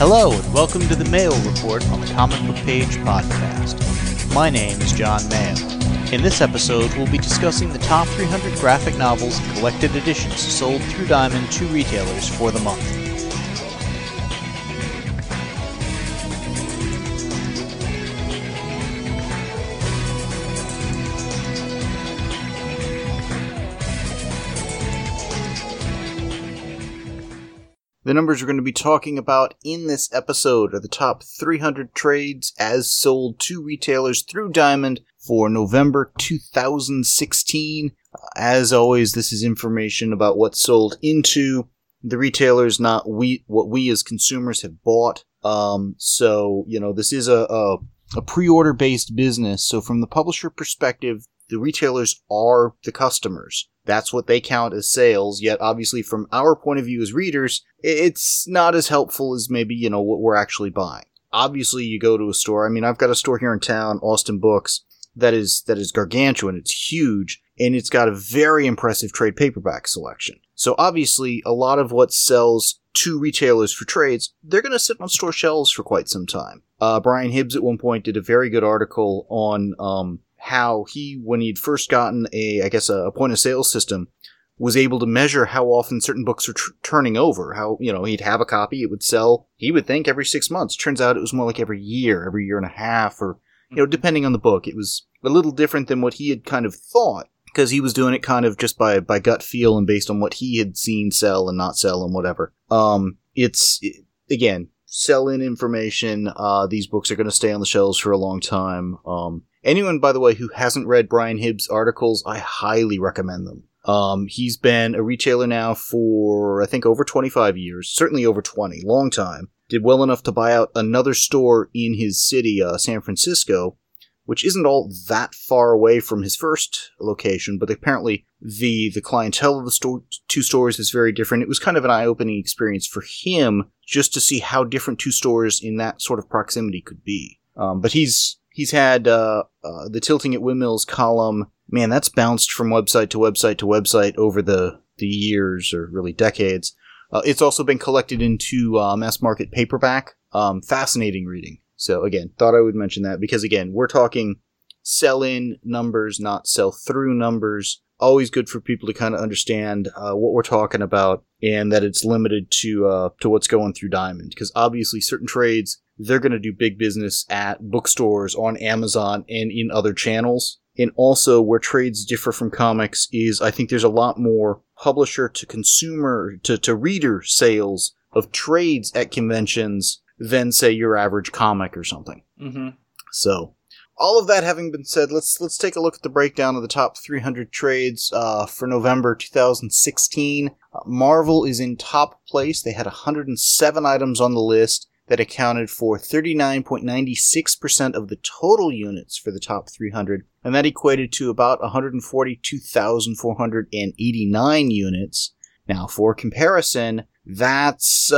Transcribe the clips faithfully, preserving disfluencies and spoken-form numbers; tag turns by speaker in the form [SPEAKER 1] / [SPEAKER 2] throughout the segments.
[SPEAKER 1] Hello, and welcome to the Mayo Report on the Comic Book Page podcast. My name is John Mayo. In this episode, we'll be discussing the top three hundred graphic novels and collected editions sold through Diamond to retailers for the month. The numbers we're going to be talking about in this episode are the top three hundred trades as sold to retailers through Diamond for November two thousand sixteen. As always, this is information about what's sold into the retailers, not we what we as consumers have bought. Um, so, you know, this is a, a, a pre-order based business. So from the publisher perspective, the retailers are the customers. That's what they count as sales, yet obviously from our point of view as readers, it's not as helpful as maybe, you know, what we're actually buying. Obviously, you go to a store. I mean, I've got a store here in town, Austin Books, that is that is gargantuan. It's huge, and it's got a very impressive trade paperback selection. So obviously, a lot of what sells to retailers for trades, they're going to sit on store shelves for quite some time. Uh, Brian Hibbs at one point did a very good article on um, how he, when he'd first gotten a, I guess, a point of sale system, was able to measure how often certain books were tr- turning over. How, you know, he'd have a copy, it would sell, he would think, every six months. Turns out it was more like every year, every year and a half, or, you know, depending on the book. It was a little different than what he had kind of thought, because he was doing it kind of just by, by gut feel and based on what he had seen sell and not sell and whatever. Um, it's, it, again, sell-in information. Uh, these books are going to stay on the shelves for a long time. Um, Anyone, by the way, who hasn't read Brian Hibbs' articles, I highly recommend them. Um, he's been a retailer now for, I think, over twenty-five years, certainly over twenty, long time. Did well enough to buy out another store in his city, uh, San Francisco, which isn't all that far away from his first location, but apparently the, the clientele of the store, two stores is very different. It was kind of an eye-opening experience for him just to see how different two stores in that sort of proximity could be. Um, but he's... He's had uh, uh, the Tilting at Windmills column. Man, that's bounced from website to website to website over the, the years, or really decades. Uh, it's also been collected into uh, mass market paperback. Um, fascinating reading. So again, thought I would mention that because again, we're talking sell-in numbers, not sell-through numbers. Always good for people to kind of understand uh, what we're talking about, and that it's limited to uh, to what's going through Diamond. Because obviously, certain trades, they're going to do big business at bookstores, on Amazon, and in other channels. And also, where trades differ from comics is, I think there's a lot more publisher to consumer, to, to reader sales of trades at conventions than, say, your average comic or something.
[SPEAKER 2] Mm-hmm.
[SPEAKER 1] So, all of that having been said, let's let's take a look at the breakdown of the top three hundred trades uh, for November two thousand sixteen. Uh, Marvel is in top place. They had one hundred seven items on the list that accounted for thirty-nine point nine six percent of the total units for the top three hundred, and that equated to about one hundred forty-two thousand four hundred eighty-nine units. Now, for comparison, that's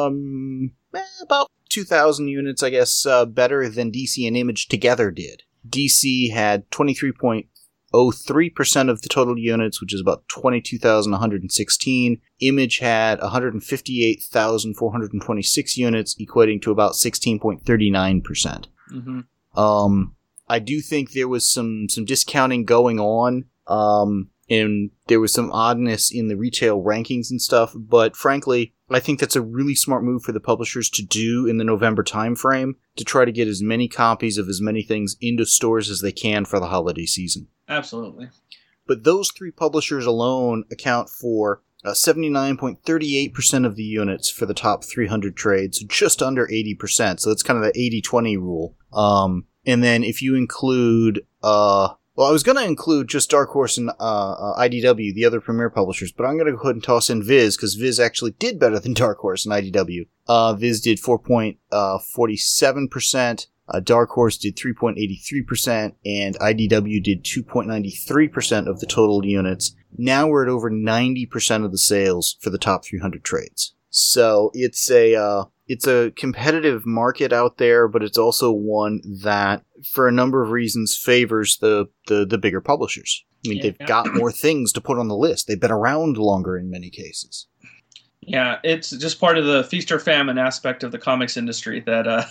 [SPEAKER 1] um, eh, about two thousand units, I guess, uh, better than D C and Image together did. D C had twenty-three point zero three percent of the total units, which is about twenty-two thousand one hundred sixteen. Image had one hundred fifty-eight thousand four hundred twenty-six units, equating to about sixteen point three nine percent.
[SPEAKER 2] Mm-hmm.
[SPEAKER 1] Um, I do think there was some, some discounting going on, um, and there was some oddness in the retail rankings and stuff, but frankly, I think that's a really smart move for the publishers to do in the November timeframe, to try to get as many copies of as many things into stores as they can for the holiday season.
[SPEAKER 2] Absolutely.
[SPEAKER 1] But those three publishers alone account for uh, seventy-nine point three eight percent of the units for the top three hundred trades, just under eighty percent. So that's kind of the eighty twenty rule. Um, and then if you include... Uh, well, I was going to include just Dark Horse and uh, uh, I D W, the other premier publishers, but I'm going to go ahead and toss in Viz, because Viz actually did better than Dark Horse and I D W. Uh, Viz did four point four seven percent, uh, Dark Horse did three point eight three percent, and I D W did two point nine three percent of the total units. Now we're at over ninety percent of the sales for the top three hundred trades. So it's a... Uh, It's a competitive market out there, but it's also one that, for a number of reasons, favors the, the, the bigger publishers. I mean,
[SPEAKER 2] Yeah.
[SPEAKER 1] they've got more things to put on the list. They've been around longer in many cases.
[SPEAKER 2] Yeah, it's just part of the feast or famine aspect of the comics industry that uh,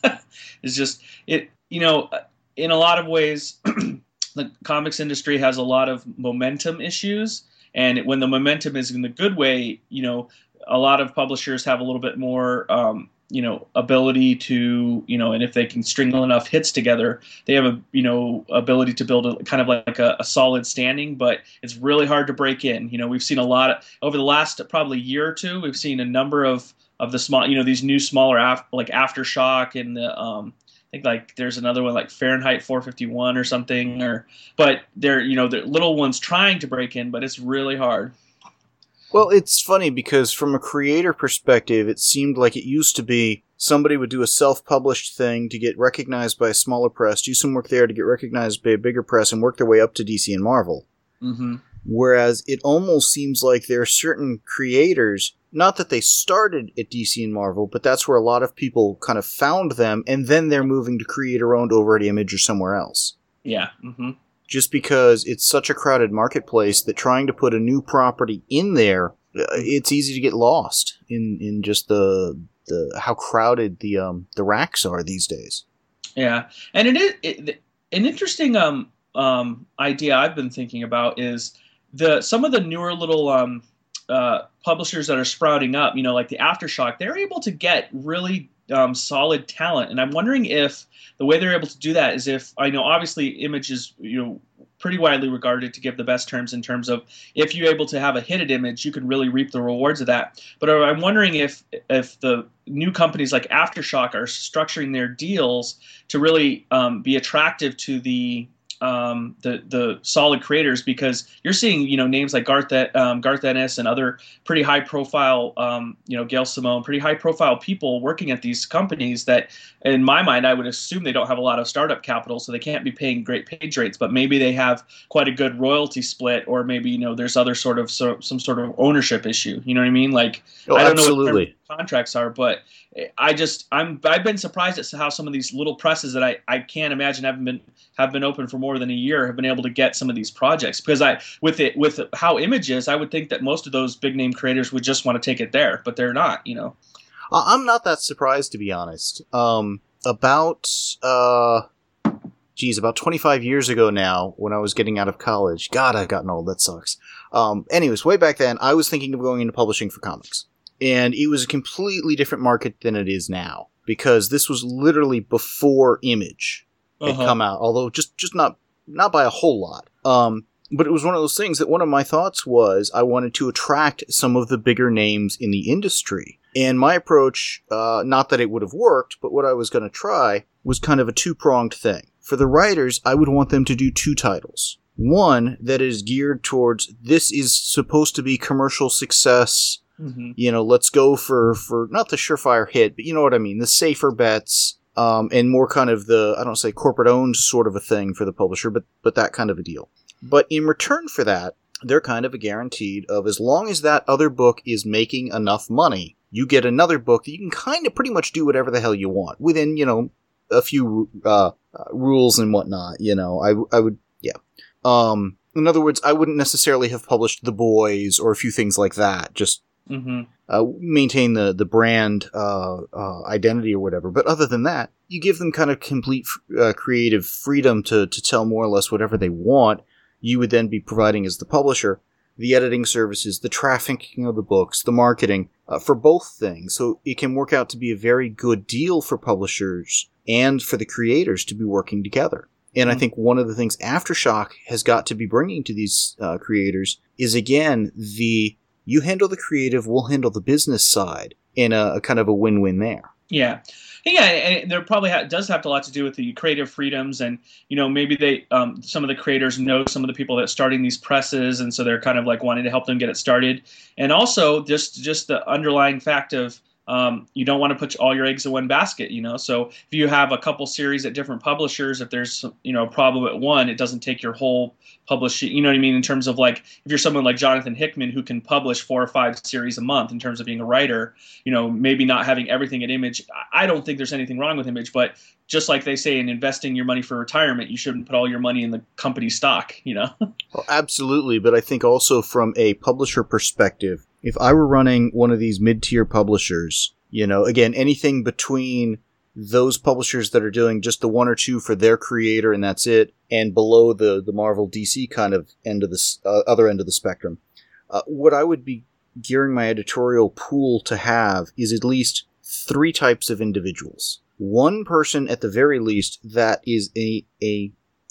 [SPEAKER 2] is just it. You know, in a lot of ways, the comics industry has a lot of momentum issues, and when the momentum is in the good way, you know, a lot of publishers have a little bit more, um, you know, ability to, you know, and if they can string enough hits together, they have a, you know, ability to build a kind of like a, a solid standing. But it's really hard to break in. You know, we've seen a lot of, over the last probably year or two, we've seen a number of of the small, you know, these new smaller af- like Aftershock and the um, I think like there's another one like Fahrenheit four fifty-one or something, or but they're, you know, they're little ones trying to break in, but it's really hard.
[SPEAKER 1] Well, it's funny because from a creator perspective, it seemed like it used to be somebody would do a self-published thing to get recognized by a smaller press, do some work there to get recognized by a bigger press, and work their way up to D C and Marvel.
[SPEAKER 2] Mm-hmm.
[SPEAKER 1] Whereas it almost seems like there are certain creators, not that they started at D C and Marvel, but that's where a lot of people kind of found them, and then they're moving to creator-owned over at Image or somewhere else.
[SPEAKER 2] Yeah. Mm-hmm.
[SPEAKER 1] Just because it's such a crowded marketplace that trying to put a new property in there, it's easy to get lost in, in just the the how crowded the um the racks are these days.
[SPEAKER 2] Yeah, and it is it, an interesting um um idea I've been thinking about is the some of the newer little um uh publishers that are sprouting up. You know, like the Aftershock, they're able to get really um, solid talent, and I'm wondering if the way they're able to do that is if, I know obviously Image is, you know, pretty widely regarded to give the best terms in terms of if you're able to have a hit at Image, you can really reap the rewards of that. But I'm wondering if if the new companies like Aftershock are structuring their deals to really um, be attractive to the um, the the solid creators, because you're seeing, you know, names like Garth um, Garth Ennis and other pretty high profile, um, you know, Gail Simone, pretty high profile people working at these companies that, in my mind, I would assume they don't have a lot of startup capital, so they can't be paying great page rates, but maybe they have quite a good royalty split, or maybe, you know, there's other sort of so, some sort of ownership issue. You know what I mean? Like,
[SPEAKER 1] oh,
[SPEAKER 2] I don't
[SPEAKER 1] absolutely.
[SPEAKER 2] know what the contracts are, but I just I'm I've been surprised at how some of these little presses that I, I can't imagine haven't been have been open for more than a year have been able to get some of these projects, because I with it with how Image is, I would think that most of those big name creators would just want to take it there, but they're not, you know.
[SPEAKER 1] I'm not that surprised, to be honest. Um, about uh, geez, about twenty-five years ago now, when I was getting out of college. God, I've gotten old. That sucks. Um, anyways, way back then, I was thinking of going into publishing for comics. And it was a completely different market than it is now, because this was literally before Image had uh-huh. come out, although just, just not not by a whole lot. Um, but it was one of those things that one of my thoughts was I wanted to attract some of the bigger names in the industry. And my approach, uh, not that it would have worked, but what I was going to try was kind of a two-pronged thing. For the writers, I would want them to do two titles. One that is geared towards, this is supposed to be commercial success. Mm-hmm. You know, let's go for, for not the surefire hit, but you know what I mean, the safer bets, um, and more kind of the, I don't say corporate owned sort of a thing for the publisher, but, but that kind of a deal. But in return for that, they're kind of a guaranteed of, as long as that other book is making enough money, you get another book that you can kind of pretty much do whatever the hell you want within, you know, a few, uh, uh rules and whatnot, you know, I, I would, yeah. Um, in other words, I wouldn't necessarily have published The Boys or a few things like that, just, Mm-hmm. Uh, maintain the the brand uh, uh, identity or whatever. But other than that, you give them kind of complete uh, creative freedom to to tell more or less whatever they want. You would then be providing, as the publisher, the editing services, the trafficking of the books, the marketing uh, for both things. So it can work out to be a very good deal for publishers and for the creators to be working together. And mm-hmm. I think one of the things Aftershock has got to be bringing to these uh, creators is, again, the you handle the creative, we'll handle the business side, in a, a kind of a win-win there.
[SPEAKER 2] Yeah. Yeah, and there probably ha- does have a lot to do with the creative freedoms, and, you know, maybe they um, some of the creators know some of the people that are starting these presses, and so they're kind of like wanting to help them get it started. And also just just the underlying fact of um, you don't want to put all your eggs in one basket, you know. So if you have a couple series at different publishers, if there's, you know, a problem at one, it doesn't take your whole publishing, you know what I mean, in terms of, like, if you're someone like Jonathan Hickman who can publish four or five series a month in terms of being a writer, you know, maybe not having everything at Image. I don't think there's anything wrong with Image, but just like they say in investing your money for retirement, you shouldn't put all your money in the company stock, you know.
[SPEAKER 1] Well, absolutely, but I think also from a publisher perspective, if I were running one of these mid-tier publishers, you know, again, anything between those publishers that are doing just the one or two for their creator and that's it, and below the, the Marvel D C kind of end of the uh, other end of the spectrum, uh, what I would be gearing my editorial pool to have is at least three types of individuals. One person at the very least that is a, a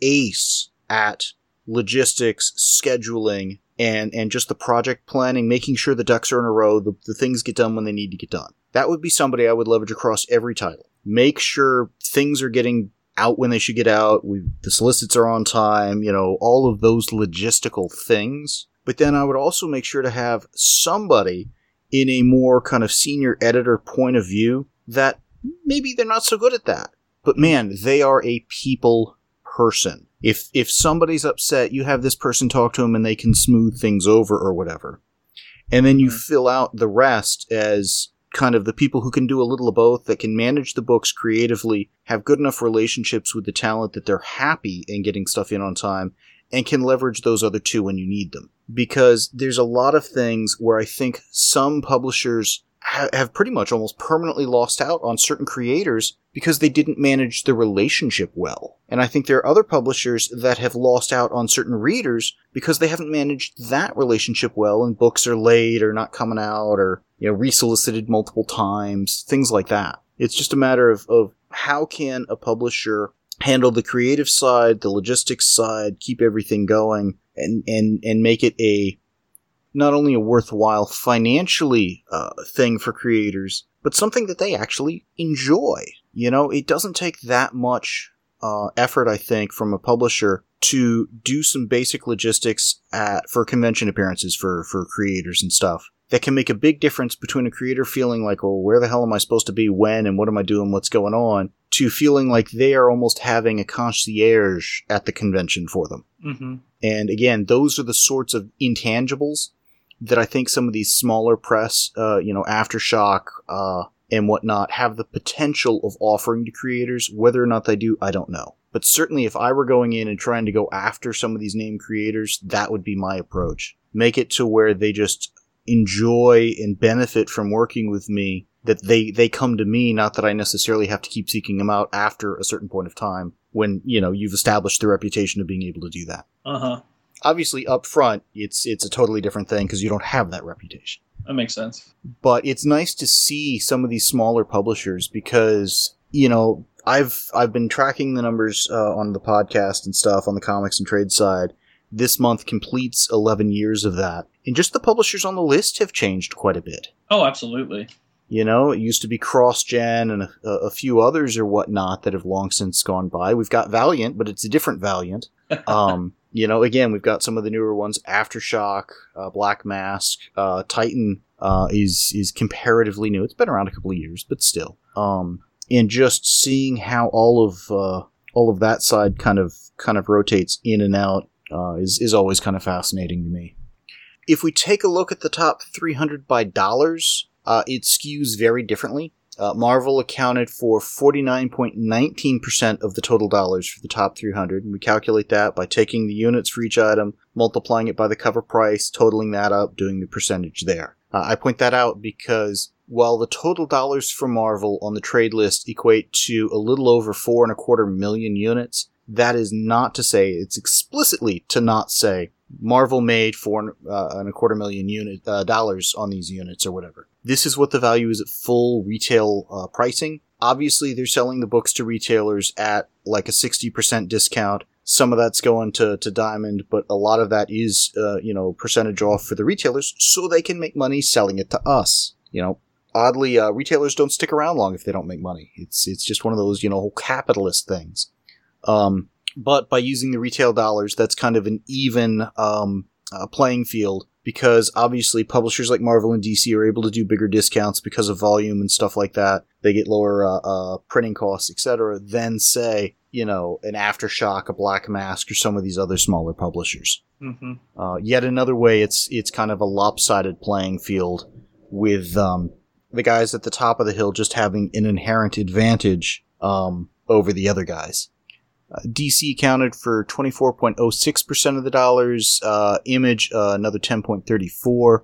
[SPEAKER 1] ace at logistics, scheduling, and, and just the project planning, making sure the ducks are in a row, the, the things get done when they need to get done. That would be somebody I would leverage across every title. Make sure things are getting out when they should get out, we, the solicits are on time, you know, all of those logistical things. But then I would also make sure to have somebody in a more kind of senior editor point of view that maybe they're not so good at that. But man, they are a people person. If if somebody's upset, you have this person talk to them and they can smooth things over or whatever. And then you mm-hmm. fill out the rest as kind of the people who can do a little of both, that can manage the books creatively, have good enough relationships with the talent that they're happy in getting stuff in on time, and can leverage those other two when you need them. Because there's a lot of things where I think some publishers ha- have pretty much almost permanently lost out on certain creators because they didn't manage the relationship well. And I think there are other publishers that have lost out on certain readers because they haven't managed that relationship well, and books are late or not coming out or, you know, resolicited multiple times, things like that. It's just a matter of, of how can a publisher handle the creative side, the logistics side, keep everything going, and, and, and make it a not only a worthwhile financially uh, thing for creators, but something that they actually enjoy. You know, it doesn't take that much uh, effort, I think, from a publisher to do some basic logistics at, for convention appearances for, for creators and stuff. That can make a big difference between a creator feeling like, oh, where the hell am I supposed to be when, and what am I doing, what's going on, to feeling like they are almost having a concierge at the convention for them. Mm-hmm. And again, those are the sorts of intangibles that I think some of these smaller press, uh, you know, Aftershock uh, and whatnot, have the potential of offering to creators. Whether or not they do, I don't know. But certainly if I were going in and trying to go after some of these name creators, that would be my approach. Make it to where they just enjoy and benefit from working with me, that they, they come to me, not that I necessarily have to keep seeking them out after a certain point of time when, you know, you've established the reputation of being able to do that.
[SPEAKER 2] Uh-huh.
[SPEAKER 1] Obviously, up front, it's it's a totally different thing because you don't have that reputation.
[SPEAKER 2] That makes sense.
[SPEAKER 1] But it's nice to see some of these smaller publishers because, you know, I've I've been tracking the numbers uh, on the podcast and stuff on the comics and trade side. This month completes eleven years of that. And just the publishers on the list have changed quite a bit.
[SPEAKER 2] Oh, absolutely.
[SPEAKER 1] You know, it used to be CrossGen and a, a few others or whatnot that have long since gone by. We've got Valiant, but it's a different Valiant. Um, you know, again, we've got some of the newer ones. Aftershock, uh, Black Mask, uh, Titan uh, is is comparatively new. It's been around a couple of years, but still. Um, and just seeing how all of uh, all of that side kind of kind of rotates in and out uh, is is always kind of fascinating to me. If we take a look at the top three hundred by dollars, uh, it skews very differently. Uh, Marvel accounted for forty-nine point one nine percent of the total dollars for the top three hundred, and we calculate that by taking the units for each item, multiplying it by the cover price, totaling that up, doing the percentage there. Uh, I point that out because while the total dollars for Marvel on the trade list equate to a little over four and a quarter million units, that is not to say, it's explicitly to not say, Marvel made four uh, and a quarter million unit uh, dollars on these units or whatever. This is what the value is at full retail uh, pricing. Obviously, they're selling the books to retailers at like a sixty percent discount. Some of that's going to, to Diamond, but a lot of that is, uh, you know, percentage off for the retailers so they can make money selling it to us. You know, oddly, uh, retailers don't stick around long if they don't make money. It's, it's just one of those, you know, capitalist things. Um, But by using the retail dollars, that's kind of an even um, uh, playing field because obviously publishers like Marvel and D C are able to do bigger discounts because of volume and stuff like that. They get lower uh, uh, printing costs, et cetera, than, say, you know, an Aftershock, a Black Mask, or some of these other smaller publishers. Mm-hmm. Uh, yet another way, it's it's kind of a lopsided playing field with um, the guys at the top of the hill just having an inherent advantage um, over the other guys. Uh, D C accounted for twenty-four point zero six percent of the dollars, uh, Image uh, another ten point three four,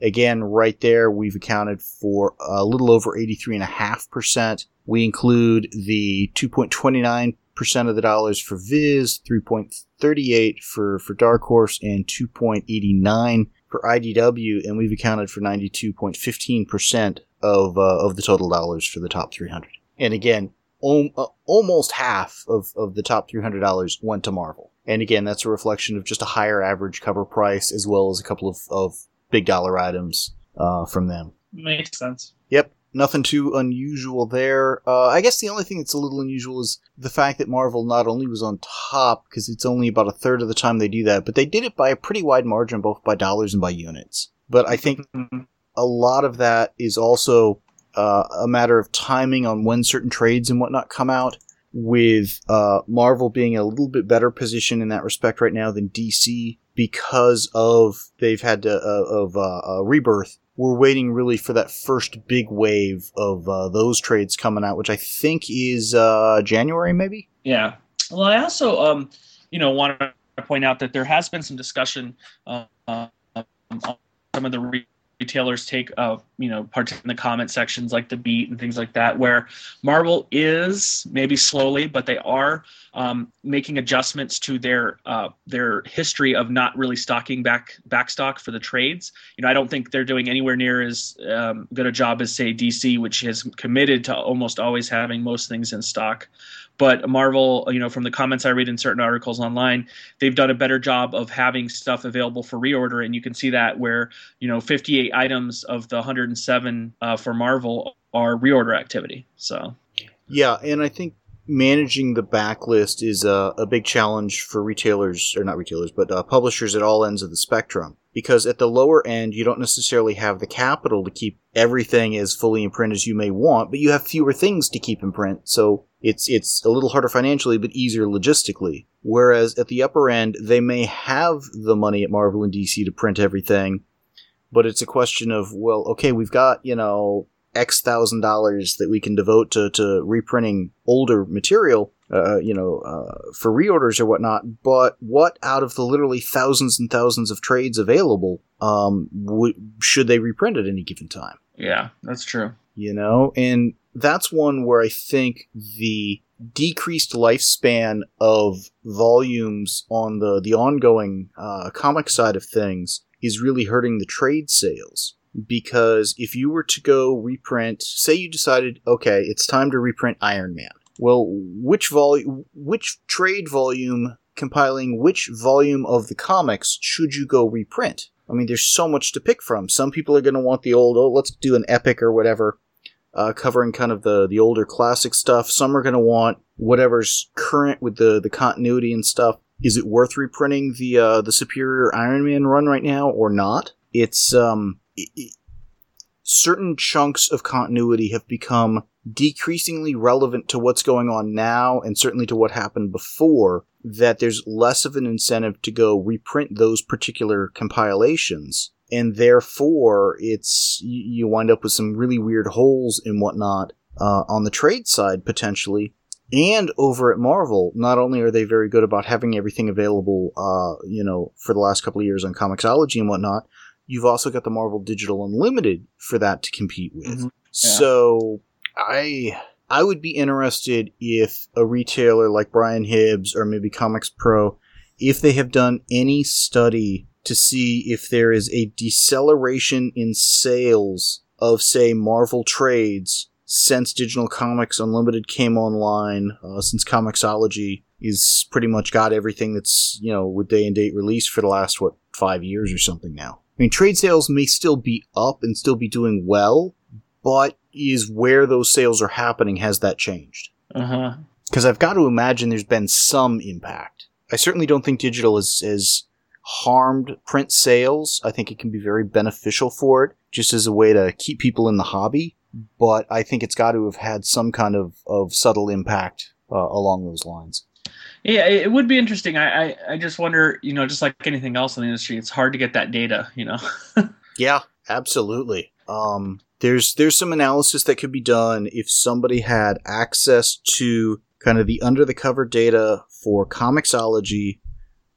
[SPEAKER 1] Again, right there, we've accounted for a little over eighty-three point five percent. We include the two point two nine percent of the dollars for Viz, three point three eight for, for Dark Horse, and two point eight nine for I D W, and we've accounted for ninety-two point one five percent of uh, of the total dollars for the top three hundred. And again, om- uh, almost half of, of the top three hundred dollars went to Marvel. And again, that's a reflection of just a higher average cover price, as well as a couple of, of big dollar items uh, from them.
[SPEAKER 2] Makes sense.
[SPEAKER 1] Yep. Nothing too unusual there. Uh, I guess the only thing that's a little unusual is the fact that Marvel not only was on top, because it's only about a third of the time they do that, but they did it by a pretty wide margin, both by dollars and by units. But I think a lot of that is also uh, a matter of timing on when certain trades and whatnot come out, with uh, Marvel being a little bit better positioned in that respect right now than D C, because of they've had to, uh, of uh, uh, Rebirth. We're waiting really for that first big wave of uh, those trades coming out, which I think is uh, January, maybe?
[SPEAKER 2] Yeah. Well, I also, um, you know, want to point out that there has been some discussion uh, uh, on some of the re- retailers take, uh, you know, part in the comment sections like The Beat and things like that, where Marvel is, maybe slowly, but they are um, making adjustments to their uh, their history of not really stocking back back stock for the trades. You know, I don't think they're doing anywhere near as um, good a job as, say, D C, which has committed to almost always having most things in stock. But Marvel, you know, from the comments I read in certain articles online, they've done a better job of having stuff available for reorder. And you can see that where, you know, fifty-eight items of the one hundred seven uh, for Marvel are reorder activity. So,
[SPEAKER 1] yeah, and I think managing the backlist is a, a big challenge for retailers, or not retailers, but uh, publishers at all ends of the spectrum. Because at the lower end, you don't necessarily have the capital to keep everything as fully in print as you may want, but you have fewer things to keep in print, so it's it's a little harder financially, but easier logistically. Whereas at the upper end, they may have the money at Marvel and D C to print everything, but it's a question of, well, okay, we've got, you know, X thousand dollars that we can devote to, to reprinting older material, uh, you know, uh, for reorders or whatnot. But what out of the literally thousands and thousands of trades available, um, w- should they reprint at any given time?
[SPEAKER 2] Yeah, that's true.
[SPEAKER 1] You know, and that's one where I think the decreased lifespan of volumes on the, the ongoing uh, comic side of things is really hurting the trade sales. Because if you were to go reprint, say you decided, okay, it's time to reprint Iron Man. Well, which volume, which trade volume compiling which volume of the comics should you go reprint? I mean, there's so much to pick from. Some people are going to want the old, oh, let's do an epic or whatever, uh, covering kind of the, the older classic stuff. Some are going to want whatever's current with the, the continuity and stuff. Is it worth reprinting the uh, the Superior Iron Man run right now or not? It's um. It, it, certain chunks of continuity have become decreasingly relevant to what's going on now and certainly to what happened before, that there's less of an incentive to go reprint those particular compilations. And therefore, it's you wind up with some really weird holes and whatnot uh, on the trade side, potentially. And over at Marvel, not only are they very good about having everything available, uh, you know, for the last couple of years on Comixology and whatnot, you've also got the Marvel Digital Unlimited for that to compete with. Mm-hmm. Yeah. So I I would be interested if a retailer like Brian Hibbs or maybe Comics Pro, if they have done any study to see if there is a deceleration in sales of, say, Marvel trades since Digital Comics Unlimited came online, uh, since Comixology is pretty much got everything that's, you know, with day and date release for the last, what, five years or something now. I mean, trade sales may still be up and still be doing well, but is where those sales are happening, has that changed?
[SPEAKER 2] Uh-huh.
[SPEAKER 1] Because I've got to imagine there's been some impact. I certainly don't think digital has, has harmed print sales. I think it can be very beneficial for it, just as a way to keep people in the hobby. But I think it's got to have had some kind of, of subtle impact uh, along those lines.
[SPEAKER 2] Yeah, it would be interesting. I, I, I just wonder, you know, just like anything else in the industry, it's hard to get that data, you know?
[SPEAKER 1] Yeah, absolutely. Um, there's there's some analysis that could be done if somebody had access to kind of the under-the-cover data for Comixology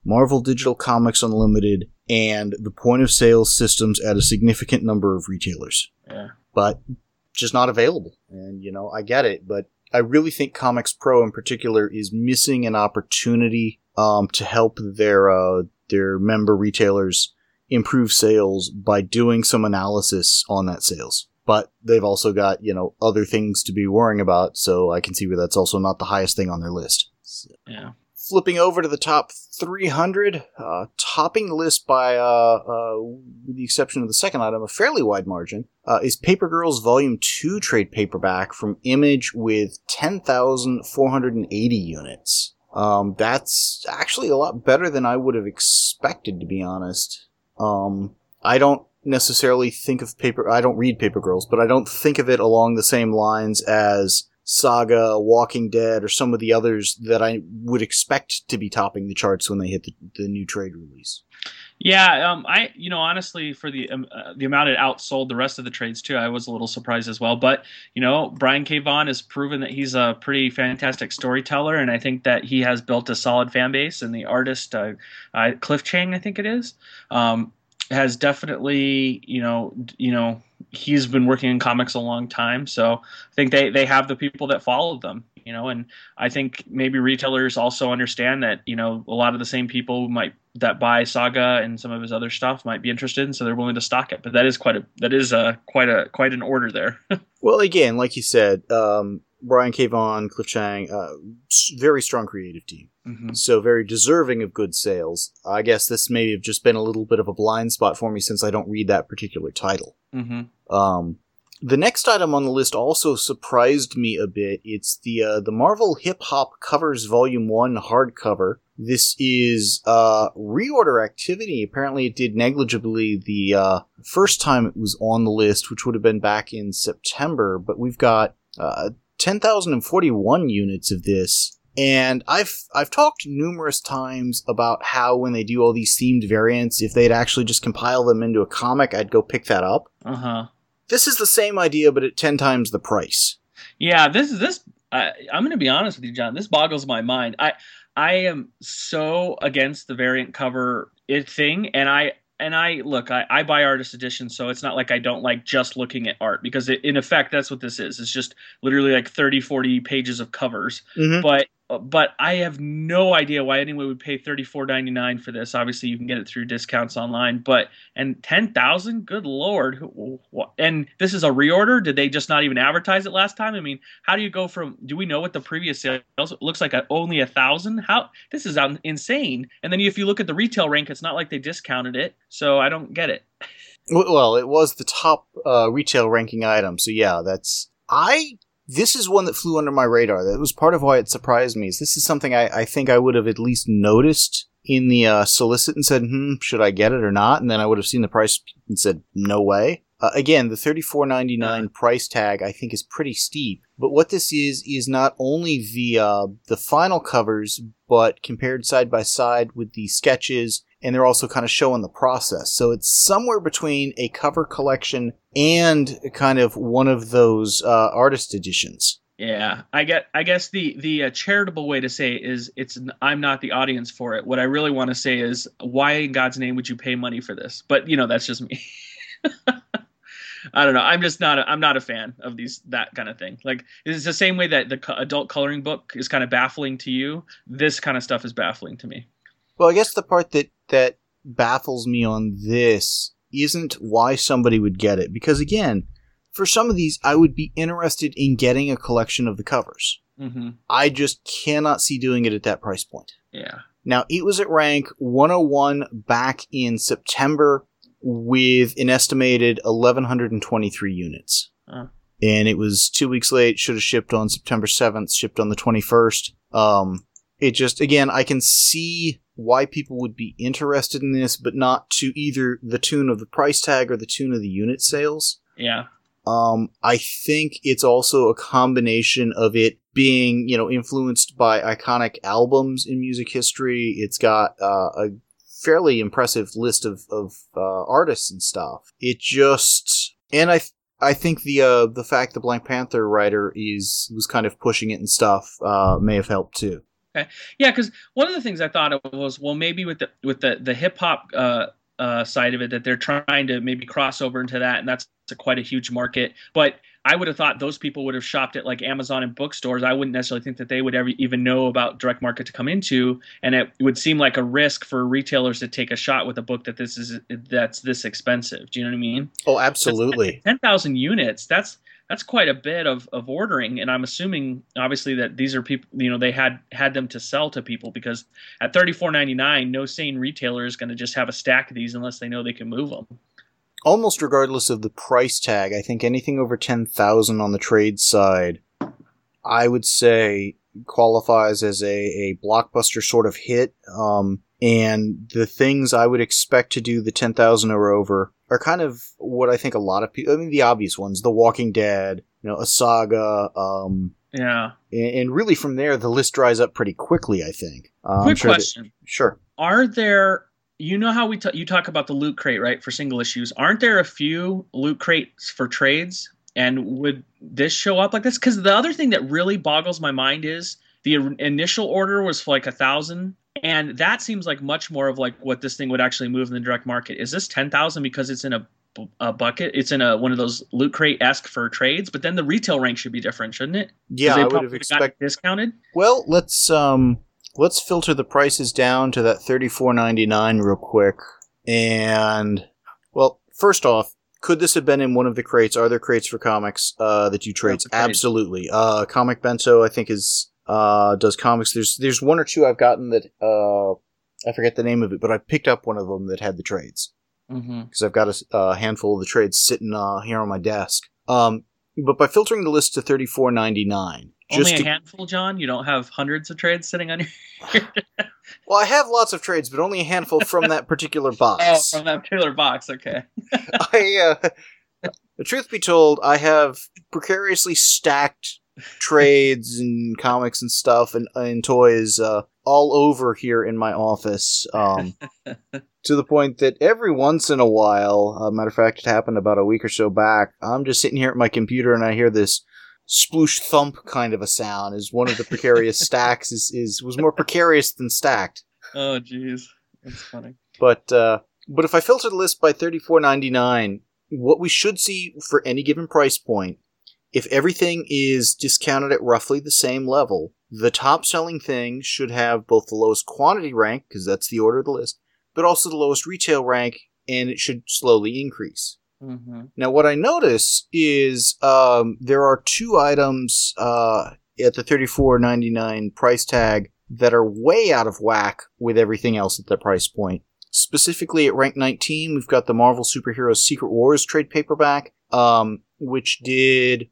[SPEAKER 1] Marvel Digital Comics Unlimited, and the point-of-sale systems at a significant number of retailers.
[SPEAKER 2] Yeah.
[SPEAKER 1] But just not available. And, you know, I get it, but I really think Comics Pro in particular is missing an opportunity um, to help their uh, their member retailers improve sales by doing some analysis on that sales. But they've also got, you know, other things to be worrying about, so I can see where that's also not the highest thing on their list. So.
[SPEAKER 2] Yeah.
[SPEAKER 1] Flipping over to the top three hundred, uh, topping the list by, uh, uh, with the exception of the second item, a fairly wide margin, uh, is Paper Girls Volume two trade paperback from Image with ten thousand four hundred eighty units. Um, that's actually a lot better than I would have expected, to be honest. Um, I don't necessarily think of Paper... I don't read Paper Girls, but I don't think of it along the same lines as Saga, Walking Dead, or some of the others that I would expect to be topping the charts when they hit the, the new trade release.
[SPEAKER 2] Yeah, um, I you know honestly for the um, uh, the amount it outsold the rest of the trades too, I was a little surprised as well. But you know, Brian K. Vaughan has proven that he's a pretty fantastic storyteller, and I think that he has built a solid fan base. And the artist, uh, uh, Cliff Chang, I think it is, um, has definitely you know you know. he's been working in comics a long time, so I think they, they have the people that follow them, you know, and I think maybe retailers also understand that, you know, a lot of the same people who might that buy Saga and some of his other stuff might be interested, and so they're willing to stock it. But that is quite a that is a quite a quite an order there.
[SPEAKER 1] Well, again, like you said, um, Brian K. Vaughan, Cliff Chang, uh, very strong creative team. Mm-hmm. So very deserving of good sales. I guess this may have just been a little bit of a blind spot for me since I don't read that particular title.
[SPEAKER 2] Mm-hmm.
[SPEAKER 1] Um, the next item on the list also surprised me a bit. It's the uh, the Marvel Hip Hop Covers Volume one hardcover. This is uh, reorder activity. Apparently it did negligibly the uh, first time it was on the list, which would have been back in September, but we've got uh, ten thousand forty-one units of this. And I've I've talked numerous times about how when they do all these themed variants, if they'd actually just compile them into a comic, I'd go pick that up.
[SPEAKER 2] Uh-huh.
[SPEAKER 1] This is the same idea, but at ten times the price.
[SPEAKER 2] Yeah, this is this. I, I'm going to be honest with you, John. This boggles my mind. I I am so against the variant cover it thing, and I and I look. I, I buy artist editions, so it's not like I don't like just looking at art, because it, in effect that's what this is. It's just literally like thirty, forty pages of covers,
[SPEAKER 1] mm-hmm.
[SPEAKER 2] but. But I have no idea why anyone would pay thirty-four ninety-nine for this. Obviously, you can get it through discounts online. But and ten thousand, good lord! And this is a reorder. Did they just not even advertise it last time? I mean, how do you go from? Do we know what the previous sales it looks like? A, only a thousand? How this is insane. And then if you look at the retail rank, it's not like they discounted it. So I don't get it.
[SPEAKER 1] Well, it was the top uh, retail ranking item. So yeah, that's I. This is one that flew under my radar. That was part of why it surprised me. Is this is something I, I think I would have at least noticed in the uh, solicit and said, hmm, should I get it or not? And then I would have seen the price and said, no way. Uh, again, the thirty-four ninety-nine price tag I think is pretty steep. But what this is, is not only the uh, the final covers, but compared side by side with the sketches, and they're also kind of showing the process. So it's somewhere between a cover collection and kind of one of those uh, artist editions.
[SPEAKER 2] Yeah, I get. I guess the the uh, charitable way to say it is it's. I'm not the audience for it. What I really want to say is, why in God's name would you pay money for this? But you know, that's just me. I don't know. I'm just not. A, I'm not a fan of these that kind of thing. Like it's the same way that the co- adult coloring book is kind of baffling to you. This kind of stuff is baffling to me.
[SPEAKER 1] Well, I guess the part that that baffles me on this isn't why somebody would get it, because again, for some of these, I would be interested in getting a collection of the covers.
[SPEAKER 2] Mm-hmm.
[SPEAKER 1] I just cannot see doing it at that price point.
[SPEAKER 2] Yeah.
[SPEAKER 1] Now, it was at rank one oh one back in September with an estimated eleven twenty-three units.
[SPEAKER 2] Uh.
[SPEAKER 1] And it was two weeks late, should have shipped on September seventh, shipped on the twenty-first. Um, it just, again, I can see why people would be interested in this, but not to either the tune of the price tag or the tune of the unit sales.
[SPEAKER 2] Yeah.
[SPEAKER 1] Um, I think it's also a combination of it being, you know, influenced by iconic albums in music history. It's got uh, a fairly impressive list of, of uh, artists and stuff. It just, and I, th- I think the uh, the fact the Black Panther writer is was kind of pushing it and stuff uh, may have helped too.
[SPEAKER 2] Okay. Yeah, because one of the things I thought of was, well, maybe with the with the the hip hop uh, uh, side of it, that they're trying to maybe cross over into that, and that's a, quite a huge market. But I would have thought those people would have shopped at like Amazon and bookstores. I wouldn't necessarily think that they would ever even know about direct market to come into, and it would seem like a risk for retailers to take a shot with a book that this is that's this expensive. Do you know what I mean?
[SPEAKER 1] Oh, absolutely.
[SPEAKER 2] Ten thousand units. That's that's quite a bit of, of ordering, and I'm assuming obviously that these are people, you know, they had had them to sell to people, because at thirty-four ninety-nine, no sane retailer is going to just have a stack of these unless they know they can move them.
[SPEAKER 1] Almost regardless of the price tag, I think anything over ten thousand on the trade side, I would say qualifies as a, a blockbuster sort of hit. Um, and the things I would expect to do the ten thousand or over are kind of what I think a lot of people, I mean, the obvious ones, The Walking Dead, you know, a Saga, um,
[SPEAKER 2] yeah.
[SPEAKER 1] And, and really from there, the list dries up pretty quickly, I think. Um,
[SPEAKER 2] Quick
[SPEAKER 1] sure
[SPEAKER 2] question.
[SPEAKER 1] That, sure.
[SPEAKER 2] Are there, you know how we t- you talk about the loot crate, right, for single issues? Aren't there a few loot crates for trades? And would this show up like this? Because the other thing that really boggles my mind is the initial order was for like a thousand. And that seems like much more of like what this thing would actually move in the direct market. Is this ten thousand because it's in a, a bucket? It's in a one of those loot crate-esque for trades, but then the retail rank should be different, shouldn't it?
[SPEAKER 1] Yeah, I would have expected
[SPEAKER 2] discounted.
[SPEAKER 1] Well, let's um let's filter the prices down to that thirty-four ninety-nine real quick. And well, first off, could this have been in one of the crates? Are there crates for comics uh, that you trade? Absolutely. Uh, Comic Bento, I think, is uh, does comics. There's there's one or two I've gotten that uh, I forget the name of it, but I picked up one of them that had the trades because mm-hmm. I've got a, a handful of the trades sitting uh, here on my desk. Um, but by filtering the list to thirty-four ninety-nine,
[SPEAKER 2] only
[SPEAKER 1] just
[SPEAKER 2] a
[SPEAKER 1] to,
[SPEAKER 2] handful, John. You don't have hundreds of trades sitting on your.
[SPEAKER 1] Well, I have lots of trades, but only a handful from that particular box.
[SPEAKER 2] Oh, from that particular box, okay.
[SPEAKER 1] I, uh, the truth be told, I have precariously stacked trades and comics and stuff and, and toys uh, all over here in my office, um, to the point that every once in a while, uh, matter of fact, it happened about a week or so back, I'm just sitting here at my computer and I hear this sploosh thump kind of a sound as one of the precarious stacks is, is was more precarious than stacked.
[SPEAKER 2] Oh, jeez. That's funny.
[SPEAKER 1] But uh, but if I filter the list by thirty-four ninety-nine, what we should see for any given price point, if everything is discounted at roughly the same level, the top selling thing should have both the lowest quantity rank, because that's the order of the list, but also the lowest retail rank, and it should slowly increase. Mm-hmm. Now, what I notice is um, there are two items uh, at the thirty-four ninety-nine price tag that are way out of whack with everything else at that price point. Specifically at rank nineteen, we've got the Marvel Superheroes Secret Wars trade paperback, um, which did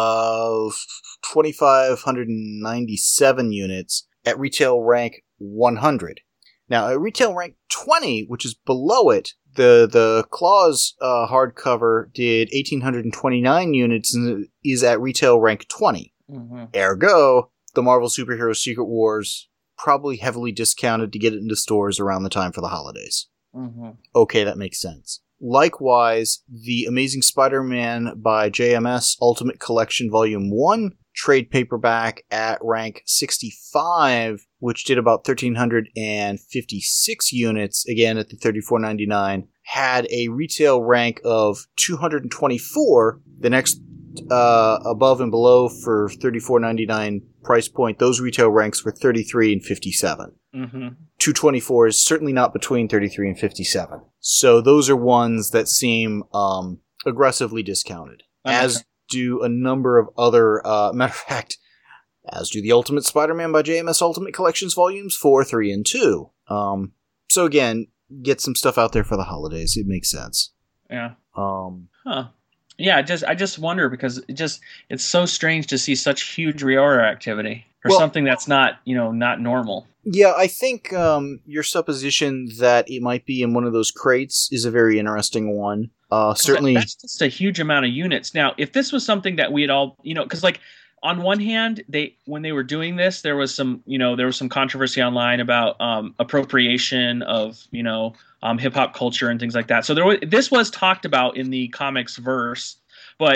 [SPEAKER 1] uh, two thousand five hundred ninety-seven units at retail rank one hundred. Now, at retail rank twenty, which is below it, the the Claws uh, hardcover did one thousand eight hundred twenty-nine units and is at retail rank twenty. Mm-hmm. Ergo, the Marvel Superheroes Secret Wars probably heavily discounted to get it into stores around the time for the holidays. Mm-hmm. Okay, that makes sense. Likewise, the Amazing Spider-Man by J M S Ultimate Collection Volume one trade paperback at rank sixty-five, which did about one thousand three hundred fifty-six units, again at the thirty-four ninety-nine, had a retail rank of two hundred twenty-four. The next uh, above and below for thirty-four ninety-nine price point, those retail ranks were thirty-three and fifty-seven. Mm-hmm. two twenty-four is certainly not between thirty-three and fifty-seven. So those are ones that seem um, aggressively discounted. Okay. As do a number of other, uh, matter of fact, as do the Ultimate Spider-Man by J M S Ultimate Collections Volumes four, three, and two. Um, so again, get some stuff out there for the holidays. It makes sense.
[SPEAKER 2] Yeah.
[SPEAKER 1] Um,
[SPEAKER 2] huh. Yeah, I just I just wonder because it just it's so strange to see such huge reorder activity for well, something that's not, you know, not normal.
[SPEAKER 1] Yeah, I think um, your supposition that it might be in one of those crates is a very interesting one. Uh, certainly,
[SPEAKER 2] that's just a huge amount of units. Now, if this was something that we had all, you know, because like on one hand, they when they were doing this, there was some, you know, there was some controversy online about um, appropriation of, you know, um, hip hop culture and things like that. So there was, this was talked about in the comics verse, but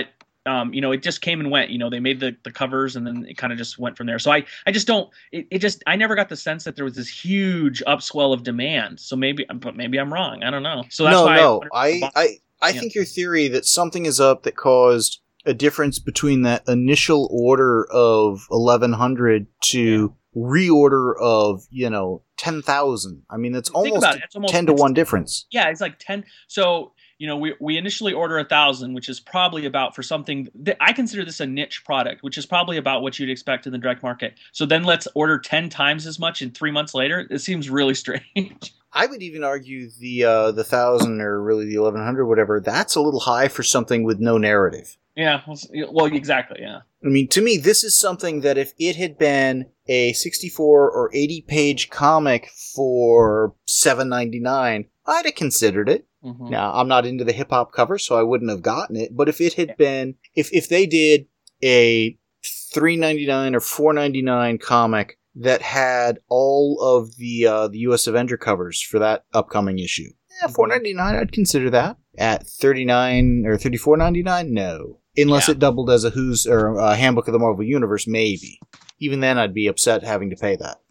[SPEAKER 2] um, you know, it just came and went. You know, they made the, the covers and then it kind of just went from there. So I, I just don't. It, it just I never got the sense that there was this huge upswell of demand. So maybe, but maybe I'm wrong. I don't know. So that's
[SPEAKER 1] no,
[SPEAKER 2] why
[SPEAKER 1] no.
[SPEAKER 2] I
[SPEAKER 1] I I, I
[SPEAKER 2] yeah.
[SPEAKER 1] think your theory that something is up that caused a difference between that initial order of eleven hundred to yeah. reorder of, you know, ten thousand. I mean, it's almost, it. It's almost ten to one difference.
[SPEAKER 2] Yeah, it's like ten. So, you know, we we initially order a thousand, which is probably about for something that I consider this a niche product, which is probably about what you'd expect in the direct market. So then let's order ten times as much in three months later. It seems really strange.
[SPEAKER 1] I would even argue the uh, the thousand or really the eleven hundred, whatever. That's a little high for something with no narrative.
[SPEAKER 2] Yeah, well, exactly, yeah.
[SPEAKER 1] I mean, to me, this is something that if it had been a sixty-four or eighty page comic for seven ninety-nine, I'd have considered it. Mm-hmm. Now, I'm not into the hip hop cover, so I wouldn't have gotten it. But if it had yeah. been, if if they did a three ninety-nine or four ninety-nine comic that had all of the uh, the U S Avenger covers for that upcoming issue, yeah, four ninety-nine, I'd consider that. At thirty-nine or thirty-four ninety-nine, no. Unless yeah. it doubled as a Who's or a Handbook of the Marvel Universe, maybe. Even then, I'd be upset having to pay that.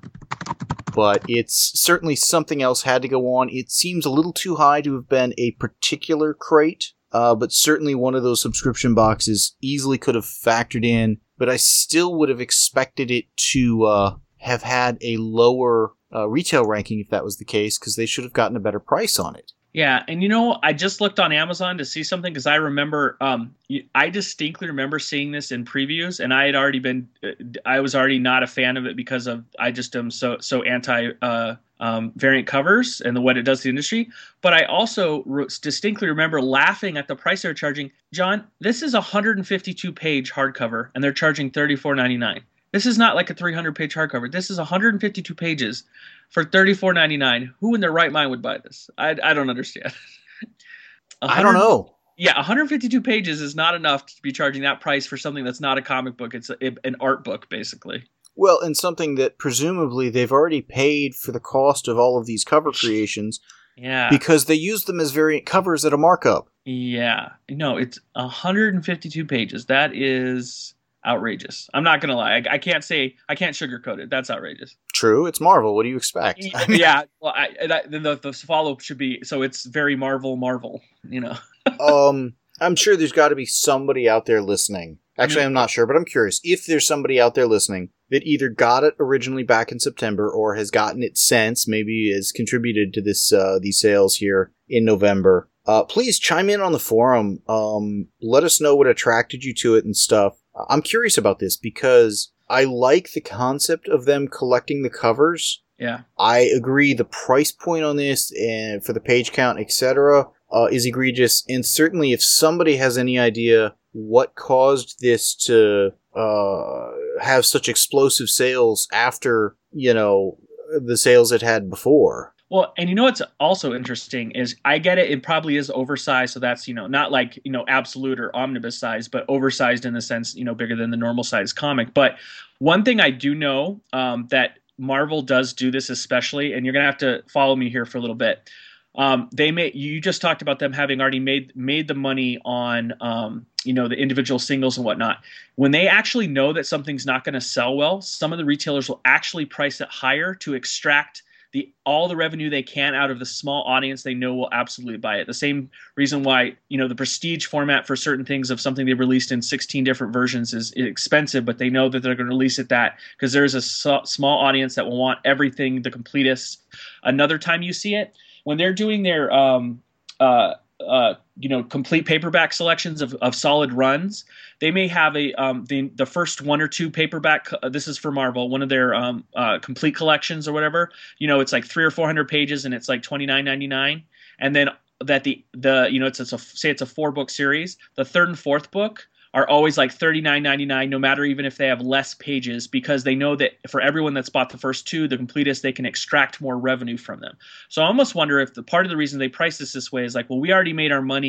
[SPEAKER 1] But it's certainly something else had to go on. It seems a little too high to have been a particular crate, uh, but certainly one of those subscription boxes easily could have factored in. But I still would have expected it to uh, have had a lower uh, retail ranking if that was the case, because they should have gotten a better price on it.
[SPEAKER 2] Yeah, and you know, I just looked on Amazon to see something because I remember, um, I distinctly remember seeing this in previews, and I had already been, I was already not a fan of it because of I just am so so anti uh, um, variant covers and the what it does to the industry. But I also re- distinctly remember laughing at the price they're charging. John, this is a one hundred fifty-two page hardcover, and they're charging thirty-four ninety-nine. This is not like a three hundred page hardcover. This is one hundred fifty-two pages for thirty-four ninety-nine. Who in their right mind would buy this? I, I don't understand.
[SPEAKER 1] I don't know.
[SPEAKER 2] Yeah, one hundred fifty-two pages is not enough to be charging that price for something that's not a comic book. It's a, an art book, basically.
[SPEAKER 1] Well, and something that presumably they've already paid for the cost of all of these cover creations.
[SPEAKER 2] Yeah.
[SPEAKER 1] Because they use them as variant covers at a markup.
[SPEAKER 2] Yeah. No, it's one hundred fifty-two pages. That is outrageous. I'm not gonna lie. I, I can't say I can't sugarcoat it. That's outrageous.
[SPEAKER 1] True, it's Marvel. What do you expect?
[SPEAKER 2] Yeah. Well, I, I, the the follow up should be so it's very Marvel Marvel. You know.
[SPEAKER 1] um, I'm sure there's got to be somebody out there listening. Actually, I'm not sure, but I'm curious if there's somebody out there listening that either got it originally back in September or has gotten it since, maybe has contributed to this uh, these sales here in November. Uh, please chime in on the forum. Um, let us know what attracted you to it and stuff. I'm curious about this because I like the concept of them collecting the covers.
[SPEAKER 2] Yeah.
[SPEAKER 1] I agree the price point on this and for the page count, et cetera, uh, is egregious. And certainly if somebody has any idea what caused this to uh, have such explosive sales after, you know, the sales it had before.
[SPEAKER 2] Well, and you know what's also interesting is I get it. It probably is oversized. So that's, you know, not like, you know, absolute or omnibus size, but oversized in the sense, you know, bigger than the normal size comic. But one thing I do know um, that Marvel does do this especially, and you're going to have to follow me here for a little bit. Um, they may, you just talked about them having already made made the money on, um, you know, the individual singles and whatnot. When they actually know that something's not going to sell well, some of the retailers will actually price it higher to extract the all the revenue they can out of the small audience they know will absolutely buy it. The same reason why, you know, the prestige format for certain things of something they released in sixteen different versions is expensive, but they know that they're going to release it that because there's a so, small audience that will want everything the completest. Another time you see it, when they're doing their um, uh, uh, you know, complete paperback selections of, of solid runs, they may have a um, the the first one or two paperback. Uh, this is for Marvel, one of their um, uh, complete collections or whatever. You know, it's like three or four hundred pages, and it's like twenty nine ninety nine. And then that the the you know it's, it's a say it's a four book series. The third and fourth book are always like thirty nine ninety nine, no matter even if they have less pages, because they know that for everyone that's bought the first two, the completest, they can extract more revenue from them. So I almost wonder if the part of the reason they price this this way is like, well, we already made our money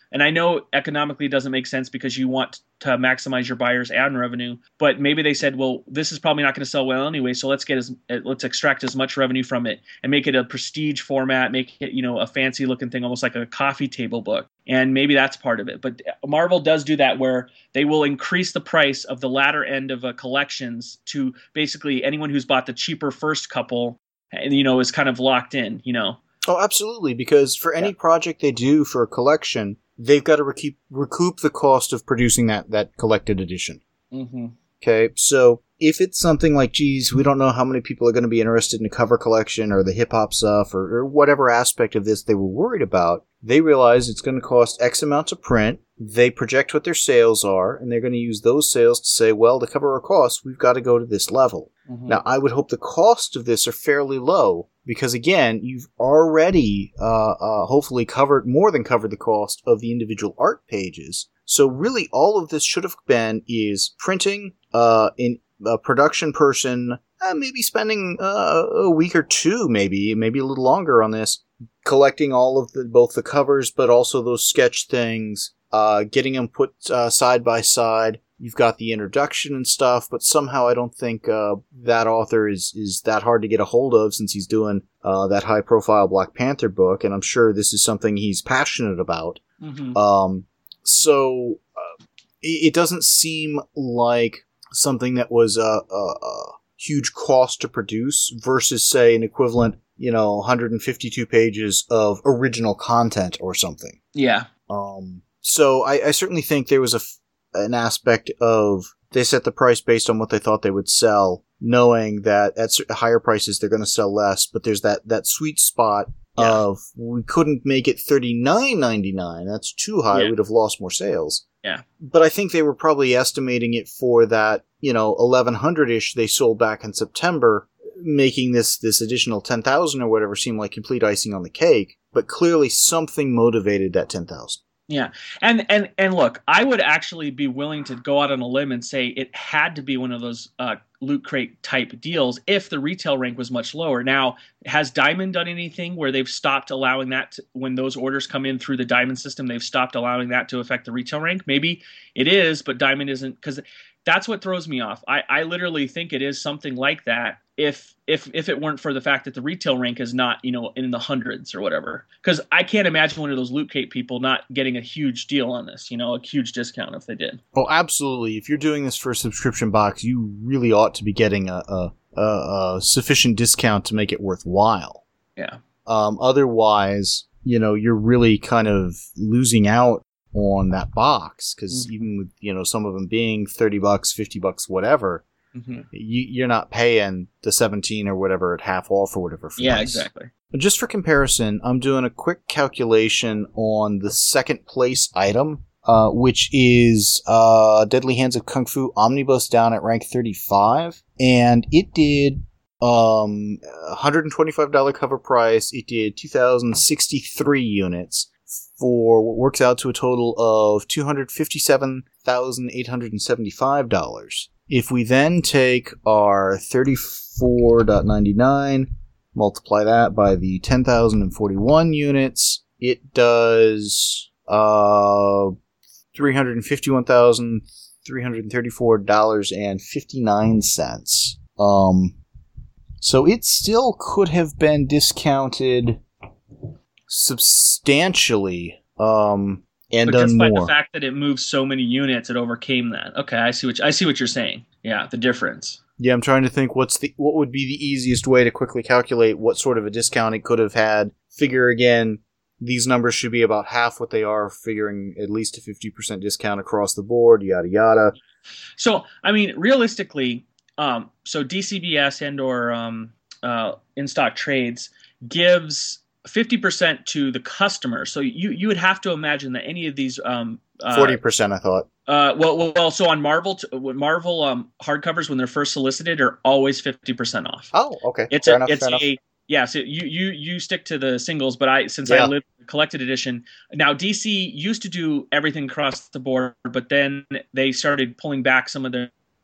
[SPEAKER 2] And I know economically it doesn't make sense because you want to maximize your buyer's ad revenue, but maybe they said, well, this is probably not going to sell well anyway, so let's get as let's extract as much revenue from it and make it a prestige format, make it, you know, a fancy looking thing, almost like a coffee table book. And maybe that's part of it. But Marvel does do that where they will increase the price of the latter end of a collections to basically anyone who's bought the cheaper first couple, and you know, is kind of locked in, you know.
[SPEAKER 1] Oh, absolutely, because for any yeah. project they do for a collection, they've got to recoup, recoup the cost of producing that, that collected edition.
[SPEAKER 2] Mm-hmm.
[SPEAKER 1] Okay, so if it's something like, geez, we don't know how many people are going to be interested in a cover collection or the hip-hop stuff or, or whatever aspect of this they were worried about, they realize it's going to cost X amount to print, they project what their sales are, and they're going to use those sales to say, well, to cover our costs, we've got to go to this level. Mm-hmm. Now, I would hope the cost of this are fairly low, because again, you've already uh, uh, hopefully covered, more than covered the cost of the individual art pages. So really all of this should have been is printing, uh, in a production person, uh, maybe spending uh, a week or two, maybe, maybe a little longer on this, collecting all of the, both the covers, but also those sketch things, uh, getting them put uh, side by side. You've got the introduction and stuff, but somehow I don't think uh, that author is, is that hard to get a hold of since he's doing uh, that high-profile Black Panther book, and I'm sure this is something he's passionate about.
[SPEAKER 2] Mm-hmm.
[SPEAKER 1] Um, so uh, it, it doesn't seem like something that was a, a, a huge cost to produce versus, say, an equivalent, you know, one hundred fifty-two pages of original content or something.
[SPEAKER 2] Yeah.
[SPEAKER 1] Um. So I, I certainly think there was a an aspect of they set the price based on what they thought they would sell, knowing that at higher prices they're going to sell less. But there's that, that sweet spot yeah. of we couldn't make it thirty-nine ninety-nine. That's too high. Yeah. We'd have lost more sales.
[SPEAKER 2] Yeah.
[SPEAKER 1] But I think they were probably estimating it for that, you know, eleven hundred-ish they sold back in September, making this, this additional ten thousand or whatever seem like complete icing on the cake. But clearly something motivated that ten thousand.
[SPEAKER 2] Yeah. And, and, and look, I would actually be willing to go out on a limb and say it had to be one of those uh, Loot Crate type deals if the retail rank was much lower. Now, has Diamond done anything where they've stopped allowing that to, when those orders come in through the Diamond system, they've stopped allowing that to affect the retail rank? Maybe it is, but Diamond isn't, because that's what throws me off. I, I literally think it is something like that if if if it weren't for the fact that the retail rank is not, you know, in the hundreds or whatever. Because I can't imagine one of those Loot Crate people not getting a huge deal on this, you know, a huge discount if they did.
[SPEAKER 1] Oh, absolutely. If you're doing this for a subscription box, you really ought to be getting a, a, a, a sufficient discount to make it worthwhile.
[SPEAKER 2] Yeah.
[SPEAKER 1] Um, otherwise, you know, you're really kind of losing out on that box, because mm-hmm. even with, you know, some of them being thirty bucks, fifty bucks, whatever, mm-hmm. you, you're not paying the seventeen or whatever at half off or whatever. For
[SPEAKER 2] yeah,
[SPEAKER 1] this.
[SPEAKER 2] Exactly.
[SPEAKER 1] But just for comparison, I'm doing a quick calculation on the second place item, uh, which is uh, Deadly Hands of Kung Fu Omnibus down at rank thirty-five, and it did um, one hundred twenty-five dollars cover price. It did two thousand sixty-three units. For what works out to a total of two hundred fifty-seven thousand eight hundred seventy-five dollars. If we then take our thirty-four ninety-nine, multiply that by the ten thousand forty-one units, it does uh, three hundred fifty-one thousand three hundred thirty-four dollars and fifty-nine cents. Um, so it still could have been discounted substantially, um, and
[SPEAKER 2] but
[SPEAKER 1] done
[SPEAKER 2] more.
[SPEAKER 1] But
[SPEAKER 2] the fact that it moves so many units, it overcame that. Okay, I see what you, I see what you're saying. Yeah, the difference.
[SPEAKER 1] Yeah, I'm trying to think what's the what would be the easiest way to quickly calculate what sort of a discount it could have had. Figure again, these numbers should be about half what they are, figuring at least a fifty percent discount across the board, yada yada.
[SPEAKER 2] So, I mean, realistically, um, so D C B S and or um, uh, in-stock trades gives fifty percent to the customer. So you, you would have to imagine that any of these um, uh,
[SPEAKER 1] forty percent, I thought.
[SPEAKER 2] Uh, well, well, well, so on Marvel, Marvel um, hardcovers when they're first solicited are always fifty percent off.
[SPEAKER 1] Oh, okay.
[SPEAKER 2] It's
[SPEAKER 1] fair
[SPEAKER 2] a,
[SPEAKER 1] enough,
[SPEAKER 2] it's
[SPEAKER 1] fair
[SPEAKER 2] a,
[SPEAKER 1] enough.
[SPEAKER 2] Yeah, so you, you, you stick to the singles, but I since
[SPEAKER 1] yeah.
[SPEAKER 2] I live in the collected edition, now D C used to do everything across the board, but then they started pulling back some of their